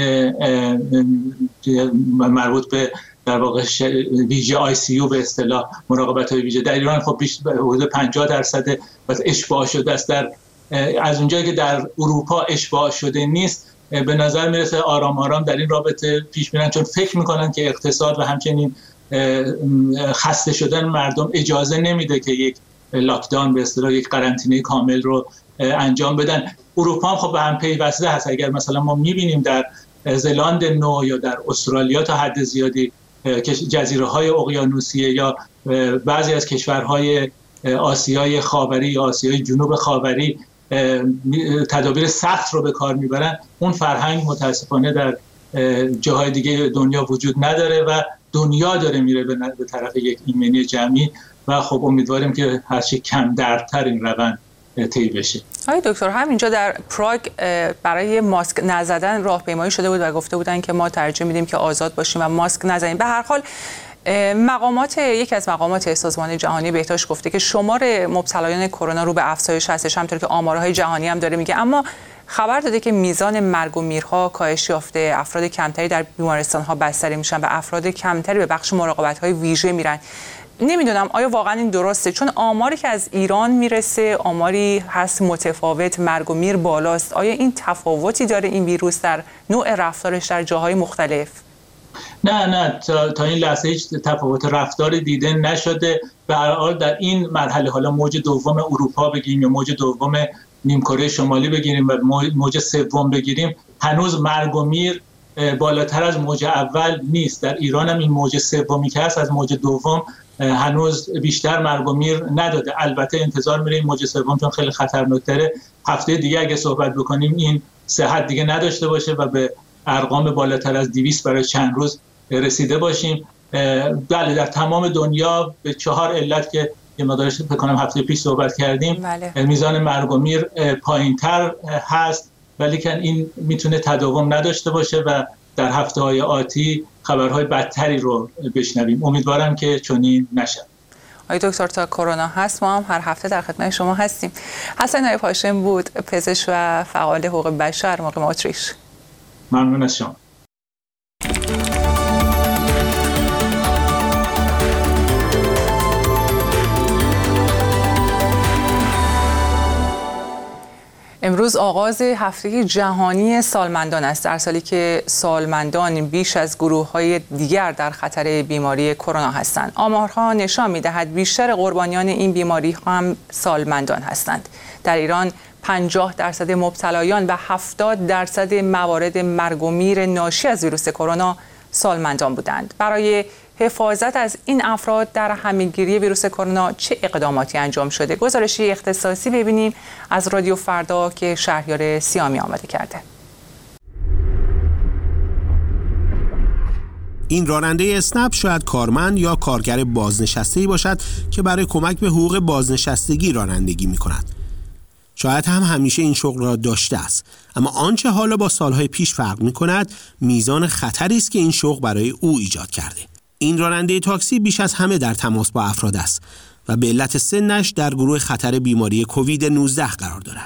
مربوط به در واقع ویژه ICU به اصطلاح مراقبت‌های ویژه در ایران خب بیش حدود 50% اشباع شده است. از اونجایی که در اروپا اشباع شده نیست، به نظر میرسه آرام آرام در این رابطه پیش میرن، چون فکر میکنن که اقتصاد و همچنین خسته شدن مردم اجازه نمیده که یک لاکداون به اصطلاح یک قرنطینه کامل رو انجام بدن. اروپا هم خب به هم پیوسته هست. اگر مثلا ما میبینیم در زلاند نو یا در استرالیا تا حد زیادی جزیره‌های اقیانوسیه یا بعضی از کشورهای آسیای خاوری یا آسیای جنوب خاوری تدابیر سخت رو به کار میبرن، اون فرهنگ متاسفانه در جاهای دیگه دنیا وجود نداره و دنیا داره میره به طرف یک ایمنی جمعی و خب امیدواریم که هرچی کم دردتر این روند طی بشه. آقای دکتر، همینجا در پراگ برای ماسک نزدن راهپیمایی شده بود و گفته بودن که ما ترجیح میدیم که آزاد باشیم و ماسک نزنیم. به هر حال یکی از مقامات سازمان جهانی بهداشت گفته که شمار مبتلایان کرونا رو به افزایش هستش، همونطور که آمارهای جهانی هم داره میگه، اما خبر داده که میزان مرگ و میرها کاهش یافته، افراد کمتری در بیمارستان‌ها بستری میشن و افراد کمتری به بخش مراقبت‌های ویژه میرن. نمیدونم آیا واقعا این درسته؟ چون آماری که از ایران میرسه آماری هست متفاوت، مرگ و میر بالاست. آیا این تفاوتی داره این ویروس در نوع رفتارش در جاهای مختلف؟ نه تا این لحظه هیچ تفاوت رفتاری دیده نشده. به هر حال در این مرحله، حالا موج دوم اروپا بگیریم یا موج دوم نیمکره شمالی بگیریم و موج سوم بگیریم، هنوز مرگ و میر بالاتر از موج اول نیست. در ایران هم این موج سومی که هست از موج دوم هنوز بیشتر مرگ و میر نداده. البته انتظار می‌ریم موج سوم چون خیلی خطرناک‌تره هفته دیگه اگه صحبت بکنیم این صحت دیگه نداشته باشه و به ارقام بالاتر از 200 برای چند روز رسیده باشیم. بله، در تمام دنیا به 4 علت که یه مقدارش فکر کنم هفته پیش صحبت کردیم، میزان مرگ و میر پایین‌تر هست، ولی که این میتونه تداوم نداشته باشه و در هفته‌های آتی خبرهای بدتری رو بشنویم. امیدوارم که چنین نشه. آقای دکتر، تا کرونا هست ما هم هر هفته در خدمت شما هستیم. حسن نایب هاشم بود، پزشک و فعال حقوق بشر مقیم اتریش. ممنون از شما. امروز آغاز هفته جهانی سالمندان است، در سالی که سالمندان بیش از گروه‌های دیگر در خطر بیماری کرونا هستند. آمارها نشان می‌دهد بیشتر قربانیان این بیماری هم سالمندان هستند. در ایران 50% مبتلایان و 70% موارد مرگ و میر ناشی از ویروس کرونا سالمندان بودند. برای حفاظت از این افراد در همه‌گیری ویروس کرونا چه اقداماتی انجام شده؟ گزارشی اختصاصی ببینیم از رادیو فردا که شهریار سیامی آماده کرده. این راننده اسنپ شاید کارمند یا کارگر بازنشسته‌ای باشد که برای کمک به حقوق بازنشستگی رانندگی می‌کند. شاید هم همیشه این شغل را داشته است، اما آنچه حالا با سالهای پیش فرق می‌کند میزان خطری است که این شغل برای او ایجاد کرده. این راننده تاکسی بیش از همه در تماس با افراد است و به علت سنش در گروه خطر بیماری کووید 19 قرار دارد.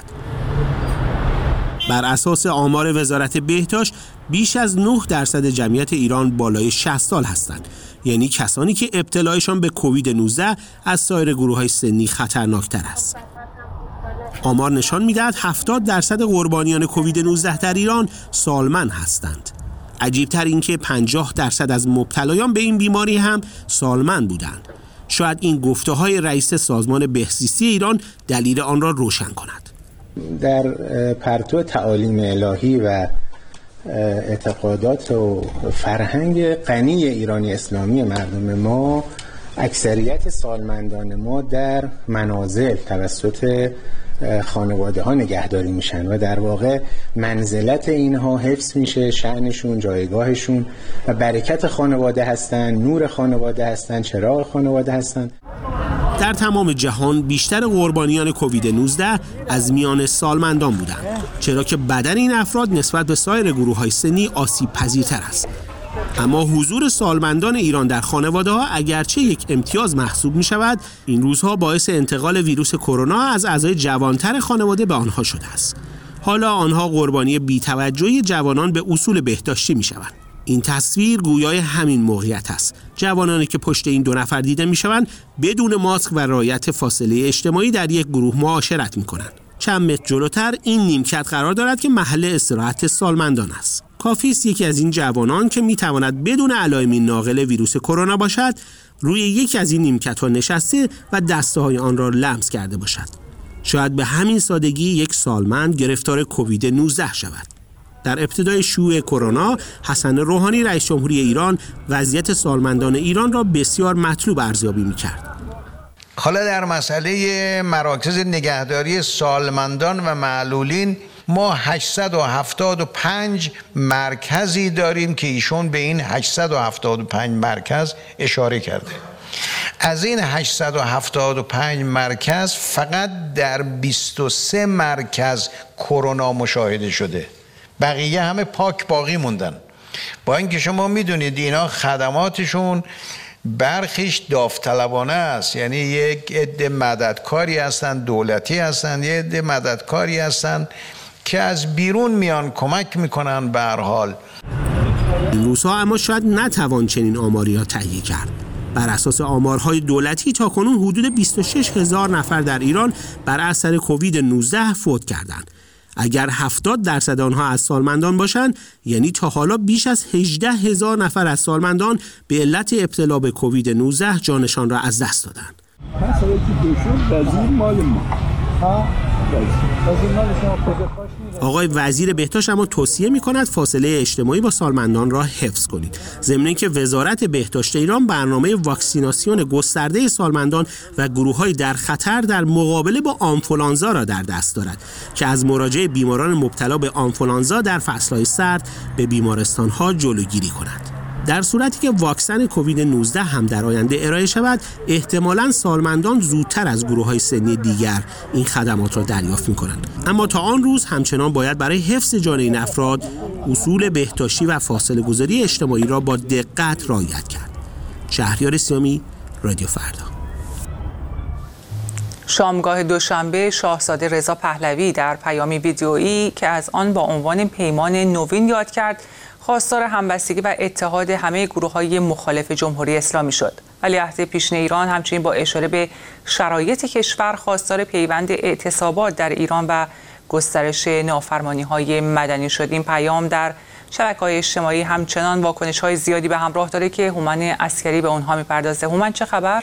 بر اساس آمار وزارت بهداشت بیش از 9% جمعیت ایران بالای 60 سال هستند، یعنی کسانی که ابتلایشان به کووید 19 از سایر گروه‌های سنی خطرناکتر است. آمار نشان می‌دهد 70% قربانیان کووید 19 در ایران سالمند هستند. عجیب‌تر این که 50% از مبتلایان به این بیماری هم سالمند بودند. شاید این گفته‌های رئیس سازمان بهزیستی ایران دلیل آن را روشن کند. در پرتو تعالیم الهی و اعتقادات و فرهنگ غنی ایرانی اسلامی مردم ما، اکثریت سالمندان ما در منازل توسط خانواده ها نگهداری میشن و در واقع منزلت اینها حفظ میشه، شأنشون، جایگاهشون و برکت خانواده هستن، نور خانواده هستن، چراغ خانواده هستن. در تمام جهان بیشتر قربانیان کووید 19 از میان سالمندان بودند، چرا که بدن این افراد نسبت به سایر گروه‌های سنی آسیب پذیرتر است. اما حضور سالمندان ایران در خانواده‌ها اگرچه یک امتیاز محسوب می‌شود، این روزها باعث انتقال ویروس کرونا از اعضای جوانتر خانواده به آنها شده است. حالا آنها قربانی بی‌توجهی جوانان به اصول بهداشتی می‌شوند. این تصویر گویای همین موقعیت است. جوانانی که پشت این 2 نفر دیده می‌شوند بدون ماسک و رعایت فاصله اجتماعی در یک گروه معاشرت می‌کنند. چند متر جلوتر این نیمکت قرار دارد که محل استراحت سالمندان است. کافی است یکی از این جوانان که می‌تواند بدون علائمی ناقل ویروس کرونا باشد، روی یکی از این نیمکت‌ها نشسته و دسته‌های آن را لمس کرده باشد. شاید به همین سادگی یک سالمند گرفتار کووید 19 شود. در ابتدای شیوع کرونا، حسن روحانی رئیس جمهوری ایران وضعیت سالمندان ایران را بسیار مطلوب ارزیابی می‌کرد. حالا در مسئله مراکز نگهداری سالمندان و معلولین ما 875 مرکزی داریم که ایشون به این 875 مرکز اشاره کرده. از این 875 مرکز فقط در 23 مرکز کرونا مشاهده شده، بقیه همه پاک باقی موندن. با اینکه شما میدونید اینا خدماتشون برخیش داوطلبانه است، یعنی یک عده مددکاری هستن، دولتی هستن، یه عده مددکاری هستن که از بیرون میان کمک میکنن. به هر حال این روزها اما شاید نتوان چنین آماری ها تهیه کرد. بر اساس آمارهای دولتی تاکنون حدود 26,000 نفر در ایران بر اثر کووید 19 فوت کردند. اگر 70% آنها از سالمندان باشند، یعنی تا حالا بیش از 18,000 نفر از سالمندان به علت ابتلا به کووید 19 جانشان را از دست دادند. آقای وزیر بهداشت اما توصیه می‌کند فاصله اجتماعی با سالمندان را حفظ کنید. ضمن اینکه وزارت بهداشت ایران برنامه واکسیناسیون گسترده سالمندان و گروه‌های در خطر در مقابله با آنفولانزا را در دست دارد که از مراجعه بیماران مبتلا به آنفولانزا در فصل‌های سرد به بیمارستان‌ها جلوگیری کند. در صورتی که واکسن کووید 19 هم در آینده ارائه شود، احتمالاً سالمندان زودتر از گروه‌های سنی دیگر این خدمات را دریافت می‌کنند. اما تا آن روز همچنان باید برای حفظ جان این افراد اصول بهداشتی و فاصله گذاری اجتماعی را با دقت رعایت کرد. شهریار سیامی، رادیو فردا. شامگاه دوشنبه شاهزاده رضا پهلوی در پیامی ویدیویی که از آن با عنوان پیمان نوین یاد کرد، خواستار همبستگی و اتحاد همه گروه‌های مخالف جمهوری اسلامی شد. ولیعهد پیشین ایران همچنین با اشاره به شرایط کشور خواستار پیوند اعتصابات در ایران و گسترش نافرمانی‌های مدنی شد. این پیام در شبکه‌های اجتماعی همچنان واکنش‌های زیادی به همراه داره که هومن عسکری به اونها می‌پردازه. هومن چه خبر؟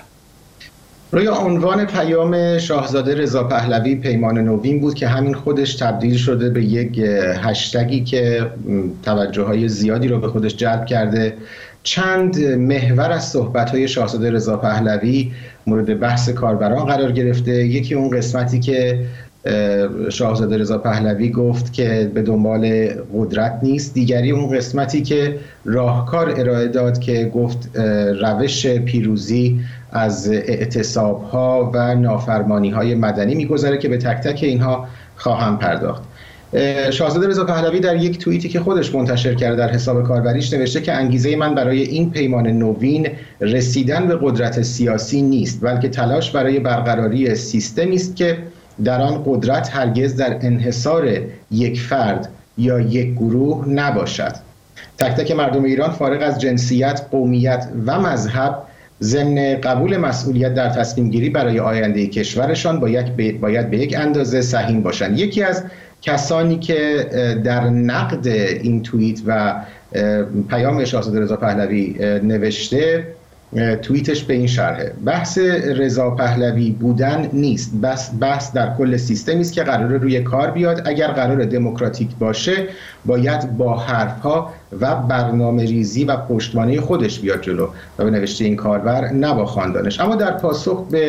روی عنوان پیام شاهزاده رضا پهلوی پیمان نوین بود که همین خودش تبدیل شده به یک هشتگی که توجه‌های زیادی رو به خودش جلب کرده. چند محور از صحبت‌های شاهزاده رضا پهلوی مورد بحث کاربران قرار گرفته. یکی اون قسمتی که شاهزاده رضا پهلوی گفت که به دنبال قدرت نیست، دیگری اون قسمتی که راهکار ارائه داد که گفت روش پیروزی از اعتصاب‌ها و نافرمانی‌های مدنی می‌گذره که به تک تک اینها خواهم پرداخت. شاهزاده رضا پهلوی در یک توییتی که خودش منتشر کرده در حساب کاربریش نوشته که انگیزه من برای این پیمان نوین رسیدن به قدرت سیاسی نیست، بلکه تلاش برای برقراری سیستمی است که در آن قدرت هرگز در انحصار یک فرد یا یک گروه نباشد. تک تک مردم ایران فارغ از جنسیت، قومیت و مذهب ضمن قبول مسئولیت در تصمیم گیری برای آینده کشورشان باید به یک اندازه سهیم باشند. یکی از کسانی که در نقد این توییت و پیام شاهزاده رضا پهلوی نوشته، توییتش به این شرحه: بحث رضا پهلوی بودن نیست، بحث در کل سیستمی است که قراره روی کار بیاد. اگر قرار دموکراتیک باشه باید با حرفها و برنامه ریزی و پشتوانه خودش بیاد جلو و به نوشته این کاربر نه با خواندنش. اما در پاسخ به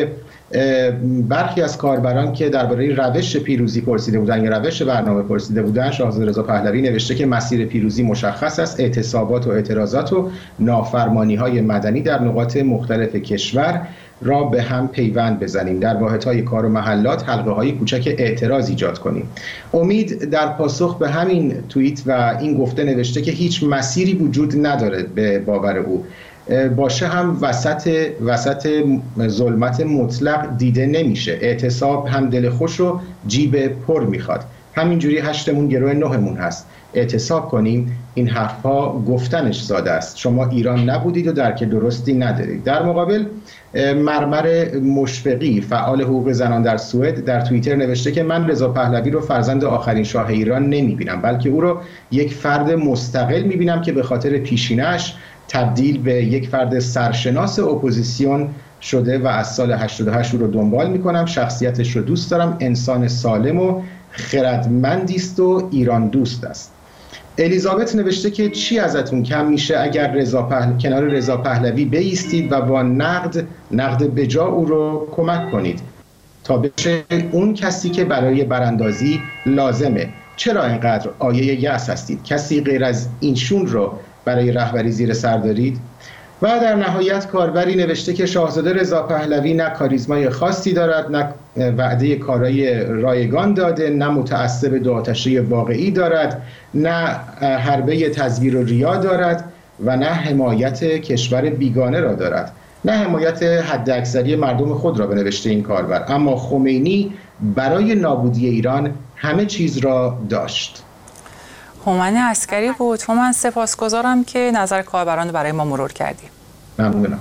برخی از کاربران که درباره روش پیروزی پرسیده بودن یا روش برنامه پرسیده بودن، شاهزاده رضا پهلوی نوشته که مسیر پیروزی مشخص است، اعتصابات و اعتراضات و نافرمانی‌های مدنی در نقاط مختلف کشور را به هم پیوند بزنیم، در واحدهای کار و محلات حلقه‌های کوچک اعتراض ایجاد کنیم. امید در پاسخ به همین توییت و این گفته نوشته که هیچ مسیری وجود نداره به باور او، باشه هم وسط ظلمت مطلق دیده نمیشه. اعتصاب هم دل خوش و جیب پر میخواد، همینجوری 8مون گروه 9مون هست. اعتصاب کنیم، این حرفها گفتنش ساده است. شما ایران نبودید و درک درستی ندارید. در مقابل مرمر مشفقی، فعال حقوق زنان در سوئد، در توییتر نوشته که من رضا پهلوی رو فرزند آخرین شاه ایران نمیبینم، بلکه او رو یک فرد مستقل میبینم که به خاطر پیشینه‌اش تبدیل به یک فرد سرشناس اپوزیسیون شده و از سال 88 رو دنبال میکنم. شخصیتش رو دوست دارم، انسان سالم و خردمندی است و ایران دوست است. الیزابت نوشته که چی ازتون کم میشه اگر کنار رضا پهلوی بایستید و با نقد بجا او رو کمک کنید تا بشه اون کسی که برای براندازی لازمه. چرا اینقدر آیه یأس هستید؟ کسی غیر از اینشون رو برای رهبری زیر سر دارید؟ و در نهایت کاربری نوشته که شاهزاده رضا پهلوی نه کاریزمای خاصی دارد، نه وعده کارای رایگان داده، نه متعصب دو آتشه واقعی دارد، نه حربه تزویر و ریا دارد و نه حمایت کشور بیگانه را دارد، نه حمایت حداکثری مردم خود را، به نوشته این کاربر. اما خمینی برای نابودی ایران همه چیز را داشت. هومن عسکری بود. من سپاسگزارم که نظر کاربران رو برای ما مرور کردیم. ممنونم.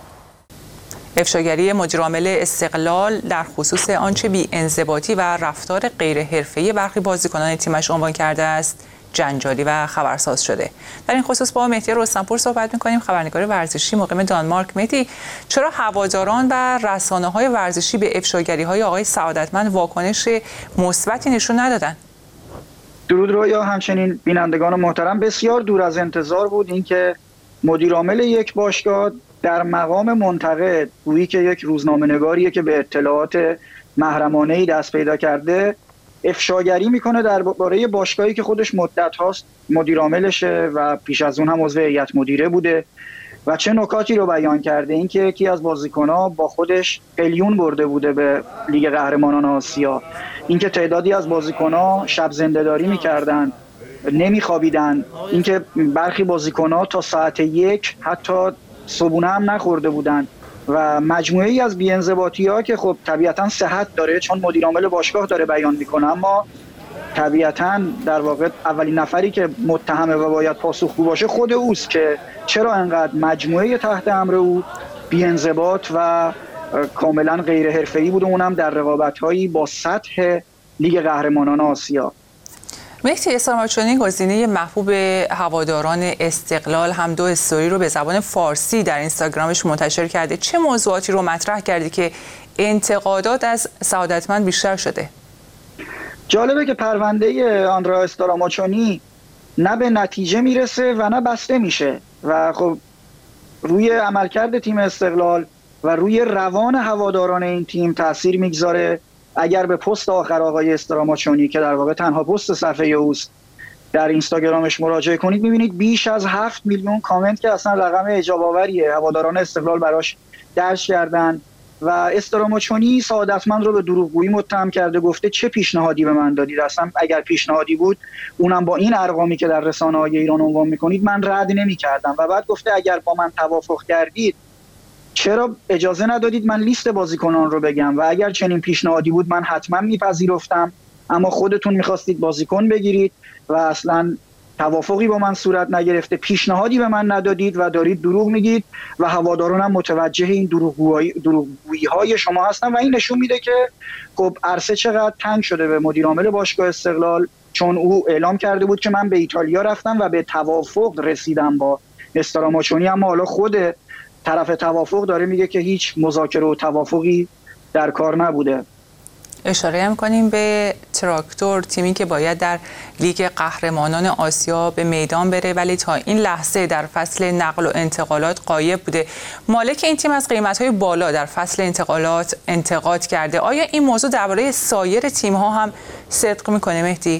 افشاگری مدیرعامل استقلال در خصوص آنچه بی‌انضباطی و رفتار غیر حرفه‌ای برخی بازیکنان تیمش عنوان کرده است جنجالی و خبرساز شده. در این خصوص با مهدی رستمپور صحبت می‌کنیم، خبرنگار ورزشی مقیم دانمارک. مهدی، چرا هواداران و رسانه‌های ورزشی به افشاگری‌های آقای سعادتمند واکنش مثبتی نشون ندادن؟ درود رویا، همچنین بینندگان محترم. بسیار دور از انتظار بود اینکه مدیرعامل یک باشگاه در مقام منتقد، گویی که یک روزنامه‌نگاریه که به اطلاعات محرمانه‌ای دست پیدا کرده، افشاگری میکنه درباره باشگاهی که خودش مدت هاست مدیرعاملشه و پیش از اون هم عضو هیئت مدیره بوده و چه نکاتی رو بیان کرده. اینکه یکی از بازیکن‌ها با خودش قلیون برده بوده به لیگ قهرمانان آسیا، اینکه تعدادی از بازیکن‌ها شب زنده‌داری می‌کردن، نمی‌خوابیدن، اینکه برخی بازیکن‌ها تا ساعت 1 حتی صبحونه هم نخورده بودن و مجموعه‌ای از بی‌انضباطی‌ها که خب طبیعتاً صحت داره چون مدیرعامل باشگاه داره بیان می‌کنه، اما طبیعتاً در واقع اولین نفری که متهمه و باید پاسخگو باشه خود اوست که چرا انقدر مجموعه تحت امر او بی‌انضباط و کاملا غیر حرفه‌ای بود، اونم در رقابت‌هایی با سطح لیگ قهرمانان آسیا. مهدی اسلام‌آبادی گزینه محبوب هواداران استقلال هم 2 استوری رو به زبان فارسی در اینستاگرامش منتشر کرده. چه موضوعاتی رو مطرح کردی که انتقادات از سعادتمند بیشتر شده؟ جالبه که پرونده آندرا استراماچونی نه به نتیجه میرسه و نه بسته میشه و خب روی عملکرد تیم استقلال و روی روان هواداران این تیم تأثیر میگذاره. اگر به پست آخر آقای استراماچونی که در واقع تنها پست صفحه اوست در اینستاگرامش مراجعه کنید، میبینید بیش از 7 میلیون کامنت که اصلا رقم اعجاب آوریه هواداران استقلال براش درج کردن و استراماچونی سعادتمند رو به دروغگویی متهم کرده، گفته چه پیشنهادی به من دادید؟ اصلا اگر پیشنهادی بود اونم با این ارقامی که در رسانه‌های ایران عنوان میکنید من رد نمی‌کردم. و بعد گفته اگر با من توافق کردید چرا اجازه ندادید من لیست بازیکنان رو بگم و اگر چنین پیشنهادی بود من حتما میپذیرفتم، اما خودتون میخواستید بازیکن بگیرید و اصلا توافقی با من صورت نگرفته، پیشنهادی به من ندادید و دارید دروغ میگید و هواداران هم متوجه این دروغگویی‌های شما هستن و این نشون میده که خب عرصه چقدر تنگ شده به مدیرعامل باشگاه استقلال، چون او اعلام کرده بود که من به ایتالیا رفتم و به توافق رسیدم با استراماچونی، اما حالا خود طرف توافق داره میگه که هیچ مذاکره و توافقی در کار نبوده. اشاره می‌کنیم به تراکتور، تیمی که باید در لیگ قهرمانان آسیا به میدان بره ولی تا این لحظه در فصل نقل و انتقالات غایب بوده. مالک این تیم از قیمت‌های بالا در فصل انتقالات انتقاد کرده. آیا این موضوع درباره سایر تیم‌ها هم صدق می‌کنه مهدی؟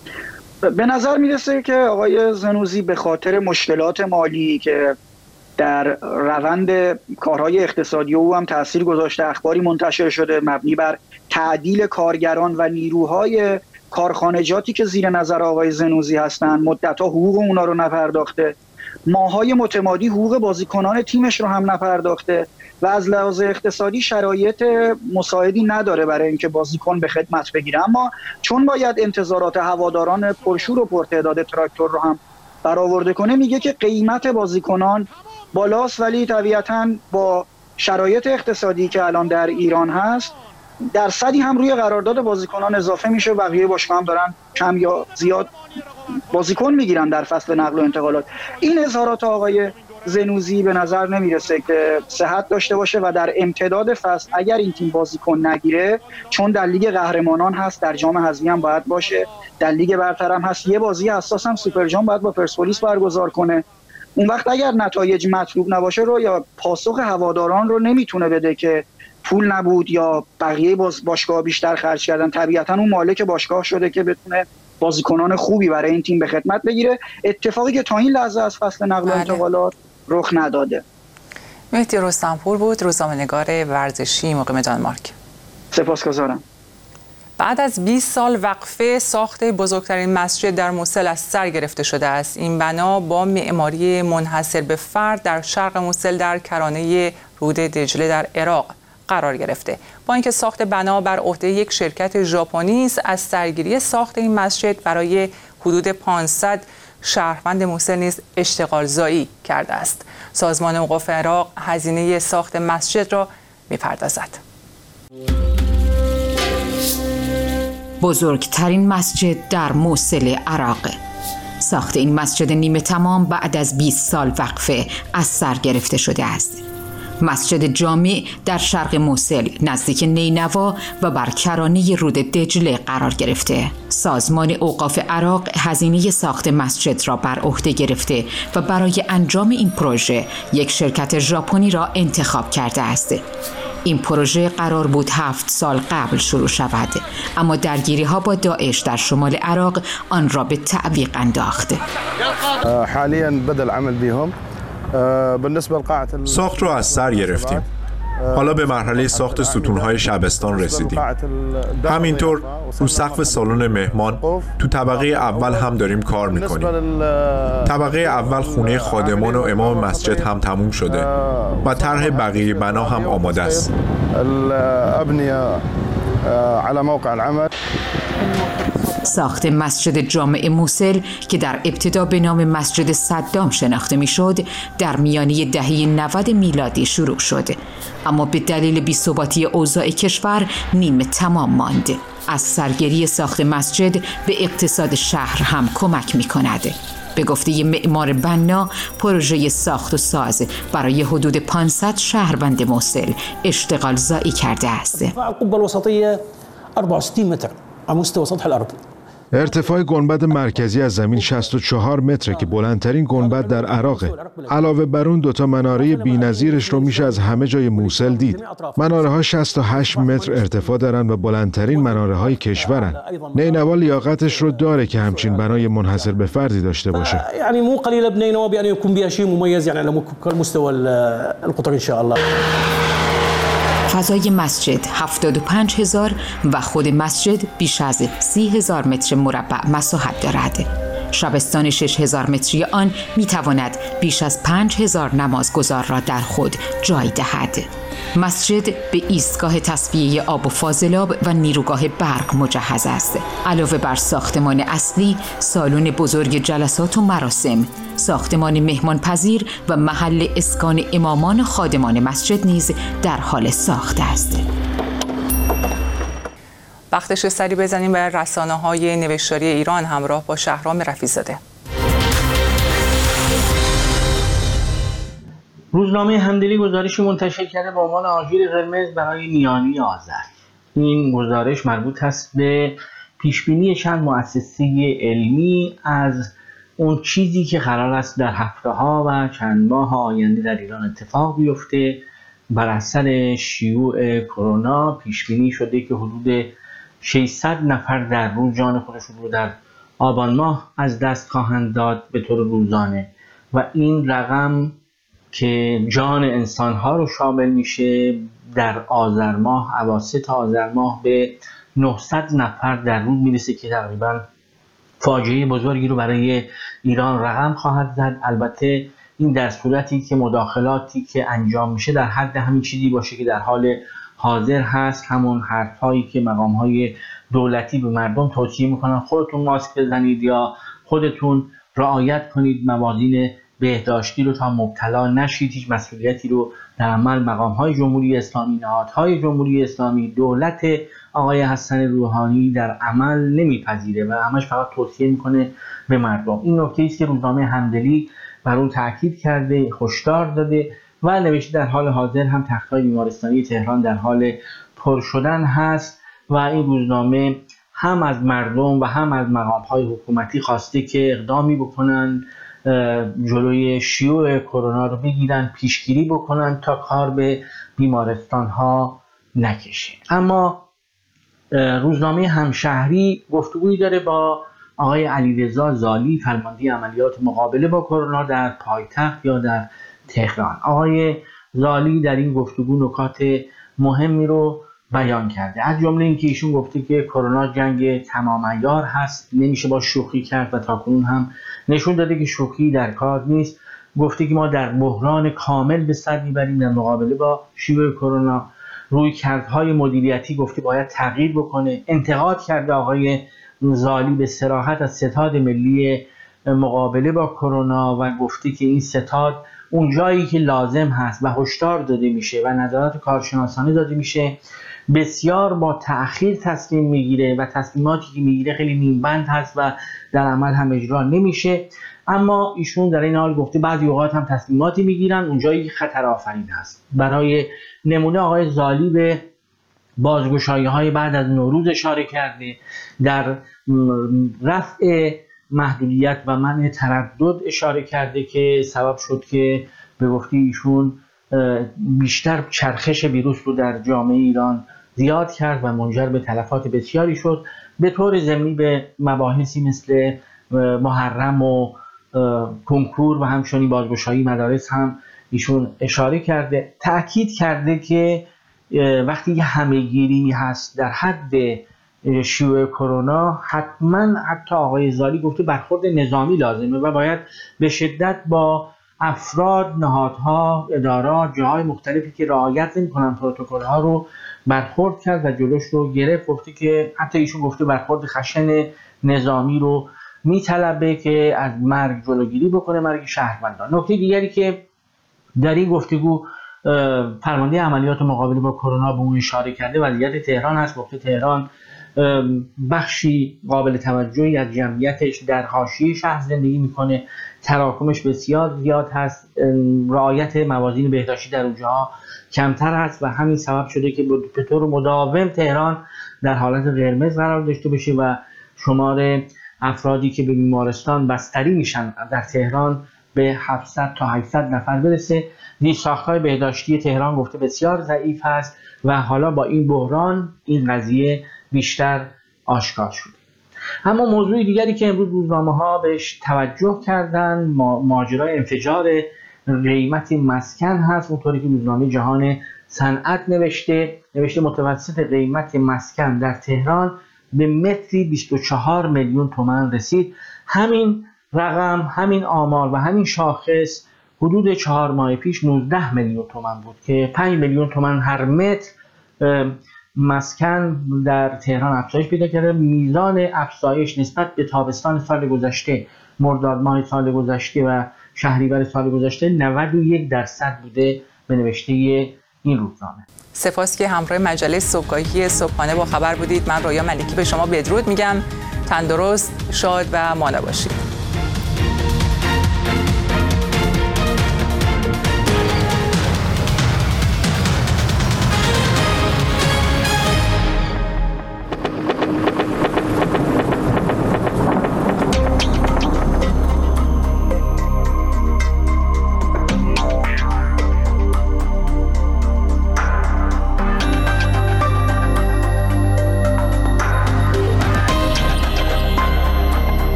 به نظر میرسه که آقای زنوزی به خاطر مشکلات مالی که در روند کارهای اقتصادی او هم تأثیر گذاشته، اخباری منتشر شده مبنی بر تعدیل کارگران و نیروهای کارخانجاتی که زیر نظر آقای زنوزی هستند، مدت‌ها حقوق اونا رو نپرداخته، ماهای متمادی حقوق بازیکنان تیمش رو هم نپرداخته و از لحاظ اقتصادی شرایط مساعدی نداره برای اینکه بازیکن به خدمت بگیره. اما چون باید انتظارات هواداران پرشور و پرتعداد تراکتور رو هم برآورده کنه، میگه که قیمت بازیکنان بالاست ولی طبیعتاً با شرایط اقتصادی که الان در ایران هست درصدی هم روی قرارداد بازیکنان اضافه میشه. بقیه باشگاه هم دارن کم یا زیاد بازیکن میگیرن در فصل نقل و انتقالات. این اظهارات آقای زنوزی به نظر نمیرسه که صحت داشته باشه و در امتداد فصل اگر این تیم بازیکن نگیره، چون در لیگ قهرمانان هست، در جام حذفی هم باید باشه، در لیگ برتر هم هست، یه بازی حساس هم سوپر جام باید با پرسپولیس برگزار کنه. اون وقت اگر نتایج مطلوب نباشه رو یا پاسخ هواداران رو نمیتونه بده که پول نبود یا بقیه باشگاه بیشتر خرج کردن. طبیعتا اون مالک باشگاه شده که بتونه بازیکنان خوبی برای این تیم به خدمت بگیره، اتفاقی که تا این لحظه از فصل نقل و انتقالات رخ نداده. مهدی رستمپور بود، روزنامه‌نگار ورزشی مقیم دانمارک. سپاسگزارم. بعد از 20 سال وقفه ساخت بزرگترین مسجد در موصل از سر گرفته شده است. این بنا با معماری منحصر به فرد در شرق موصل در کرانه رود دجله در عراق قرار گرفته. با اینکه ساخت بنا بر عهده یک شرکت ژاپنی است، از سرگیری ساخت این مسجد برای حدود 500 شهروند موصل نیز اشتغال زایی کرده است. سازمان اوقاف عراق هزینه ساخت مسجد را می‌پردازد. بزرگترین مسجد در موصل عراق. ساخت این مسجد نیمه تمام بعد از 20 سال وقفه از سر گرفته شده است. مسجد جامع در شرق موصل نزدیک نینوا و بر کرانه رود دجله قرار گرفته. سازمان اوقاف عراق هزینه ساخت مسجد را بر عهده گرفته و برای انجام این پروژه یک شرکت ژاپنی را انتخاب کرده است. این پروژه قرار بود 7 سال قبل شروع شود، اما درگیری‌ها با داعش در شمال عراق آن را به تعویق انداخت. حالیاً بدأ العمل بهم. ساخت را از سر گرفتیم. حالا به مرحله ساخت ستون‌های شبستان رسیدیم. همینطور رو سقف سالن مهمان تو طبقه اول هم داریم کار میکنیم. طبقه اول خونه خادمان و امام مسجد هم تموم شده و طرح بقیه بنا هم آماده است. ساخت مسجد جامع موصل که در ابتدا به نام مسجد صدام شناخته میشد، در میانه دهه 90 میلادی شروع شد، اما به دلیل بی‌ثباتی اوضاع کشور نیمه تمام ماند. از سرگیری ساخت مسجد به اقتصاد شهر هم کمک می‌کند. به گفته معمار بنا، پروژه ساخت و ساز برای حدود 500 شهروند موصل اشتغال زایی کرده است. القبة الوسطية 64 متر على مستوى سطح الأرض. ارتفاع گنبد مرکزی از زمین 64 متره که بلندترین گنبد در عراقه. علاوه بر اون 2 مناره بی‌نظیرش رو میشه از همه جای موصل دید. مناره ها 68 متر ارتفاع دارن و بلندترین مناره های کشورن. نینوا لیاقتش رو داره که همچین بنای منحصر به فردی داشته باشه. یعنی مو قلیل بنینوا بأن يكون بها شيء مميز يعني على مستوى القطر ان شاء الله. فضای مسجد 75,000 و خود مسجد بیش از 30,000 متر مربع مساحت دارد. شبستان 6,000 متری آن میتواند بیش از 5,000 نمازگزار را در خود جای دهد. مسجد به ایستگاه تصفیه آب و فاضلاب و نیروگاه برق مجهز است. علاوه بر ساختمان اصلی، سالن بزرگ جلسات و مراسم، ساختمان مهمانپذیر و محل اسکان امامان و خادمان مسجد نیز در حال ساخت است. وقتش سری بزنیم به رسانه‌های نوشتاری ایران همراه با شهرام رفیع‌زاده. روزنامه همدلی گزارشی منتشر کرده با عنوان آژیر قرمز برای میانی آذر. این گزارش مربوط است به پیشبینی چند مؤسسه علمی از اون چیزی که قرار است در هفته‌ها و چند ماه آینده در ایران اتفاق بیفته. بر اثر شیوع کرونا پیشبینی شده که حدود 600 نفر در روز جان خودشون رو در آبان ماه از دست خواهند داد به طور روزانه و این رقم که جان انسان‌ها رو شامل میشه در آذر ماه، اواسط آذر ماه به 900 نفر در روز میرسه که تقریبا فاجعه بزرگی رو برای ایران رقم خواهد زد. البته این در صورتی که مداخلاتی که انجام میشه در حد همین چیزی باشه که در حال حاضر هست، همون حرفایی که مقام‌های دولتی به مردم توصیه میکنن خودتون ماسک بزنید یا خودتون رعایت کنید موازین بهداشتی رو تا مبتلا نشید. هیچ مسئولیتی رو در عمل مقام‌های جمهوری اسلامی، نهادهای جمهوری اسلامی، دولت آقای حسن روحانی در عمل نمیپذیره و همش فقط توصیه میکنه به مردم. این نکته است که روزنامه همدلی بر اون تاکید کرده، هشدار داده و نوشته در حال حاضر هم تخت‌های بیمارستانی تهران در حال پر شدن هست و این روزنامه هم از مردم و هم از مقام‌های حکومتی خواسته که اقدامی بکنن، جلوی شیوع کرونا رو بگیرن، پیشگیری بکنن تا کار به بیمارستان‌ها نکشه. اما روزنامه همشهری گفتگویی داره با آقای علیرضا زالی، فرمانده عملیات مقابله با کرونا در پایتخت یا در تهران. آقای زالی در این گفتگو نکات مهمی رو بیان کرده، از جمله اینکه ایشون گفته که کرونا جنگ تمام عیار هست، نمیشه با شوخی کرد و تاکنون هم نشون داده که شوخی در کار نیست. گفته که ما در بحران کامل به سر میبریم در مقابله با شیوع کرونا. رویکردهای مدیریتی گفته باید تغییر بکنه. انتقاد کرده آقای زالی به صراحت از ستاد ملی مقابله با کرونا و گفته که این ستاد اون جایی که لازم هست و هشدار داده میشه و نظرات کارشناسانه داده میشه بسیار با تأخیر تصمیم میگیره و تصمیماتی که میگیره خیلی نیمبند هست و در عمل هم اجرا نمیشه. اما ایشون در این حال گفته بعضی اوقات هم تصمیماتی میگیرن اون جایی که خطر آفرین هست. برای نمونه آقای زالی به بازگشایی‌های بعد از نوروز اشاره کرده، در رفع محدودیت و منع تردد اشاره کرده که سبب شد که به گفته ایشون بیشتر چرخش ویروس رو در جامعه ایران زیاد کرد و منجر به تلفات بسیاری شد. به طور ضمنی به مباحثی مثل محرم و کنکور و همچنین بازگشایی مدارس هم ایشون اشاره کرده. تأکید کرده که وقتی یه همه‌گیری هست در حد شیوع کرونا، حتی آقای زالی گفته برخورد نظامی لازمه و باید به شدت با افراد، نهادها، ادارات، جاهای مختلفی که رعایت نمی‌کنن پروتکل‌ها رو برخورد کرد و جلوش رو گرفت. گفته که حتی ایشون گفته برخورد خشن نظامی رو میطلبه که از مرگ جلوگیری بکنه، مرگ شهروندان. نکته دیگری که در این گفتگو فرمانده عملیات مقابله با کرونا به اون اشاره کرده وضعیت تهران هست. گفته تهران بخشی قابل توجهی از جمعیتش در حاشیه شهر زندگی میکنه، تراکمش بسیار زیاد هست، رعایت موازین بهداشتی در اونجاها کمتر هست و همین سبب شده که به طور مداوم تهران در حالت قرمز قرار داشته باشه و شمار افرادی که به بیمارستان بستری میشن در تهران به 700 تا 800 نفر برسه. زیرساخت‌های بهداشتی تهران گفته بسیار ضعیف هست و حالا با این بحران این قضیه بیشتر آشکار شده. اما موضوع دیگری که امروز روزنامه‌ها بهش توجه کردن ماجرای انفجار قیمت مسکن هست. اونطوری که روزنامه جهان صنعت نوشته متوسط قیمت مسکن در تهران به متری 24 میلیون تومان رسید. همین رقم، همین آمار و همین شاخص حدود 4 ماه پیش 19 میلیون تومان بود که 5 میلیون تومان هر متر مسکن در تهران افزایش پیدا کرده. میزان افزایش نسبت به تابستان سال گذشته، مرداد ماه سال گذشته و شهریور سال گذشته 91% بوده به نوشته این روزنامه. سپاس که همراه مجله صبحگاهی صبحانه با خبر بودید. من رویا ملکی به شما بدرود میگم. تندرست، شاد و مانا باشید.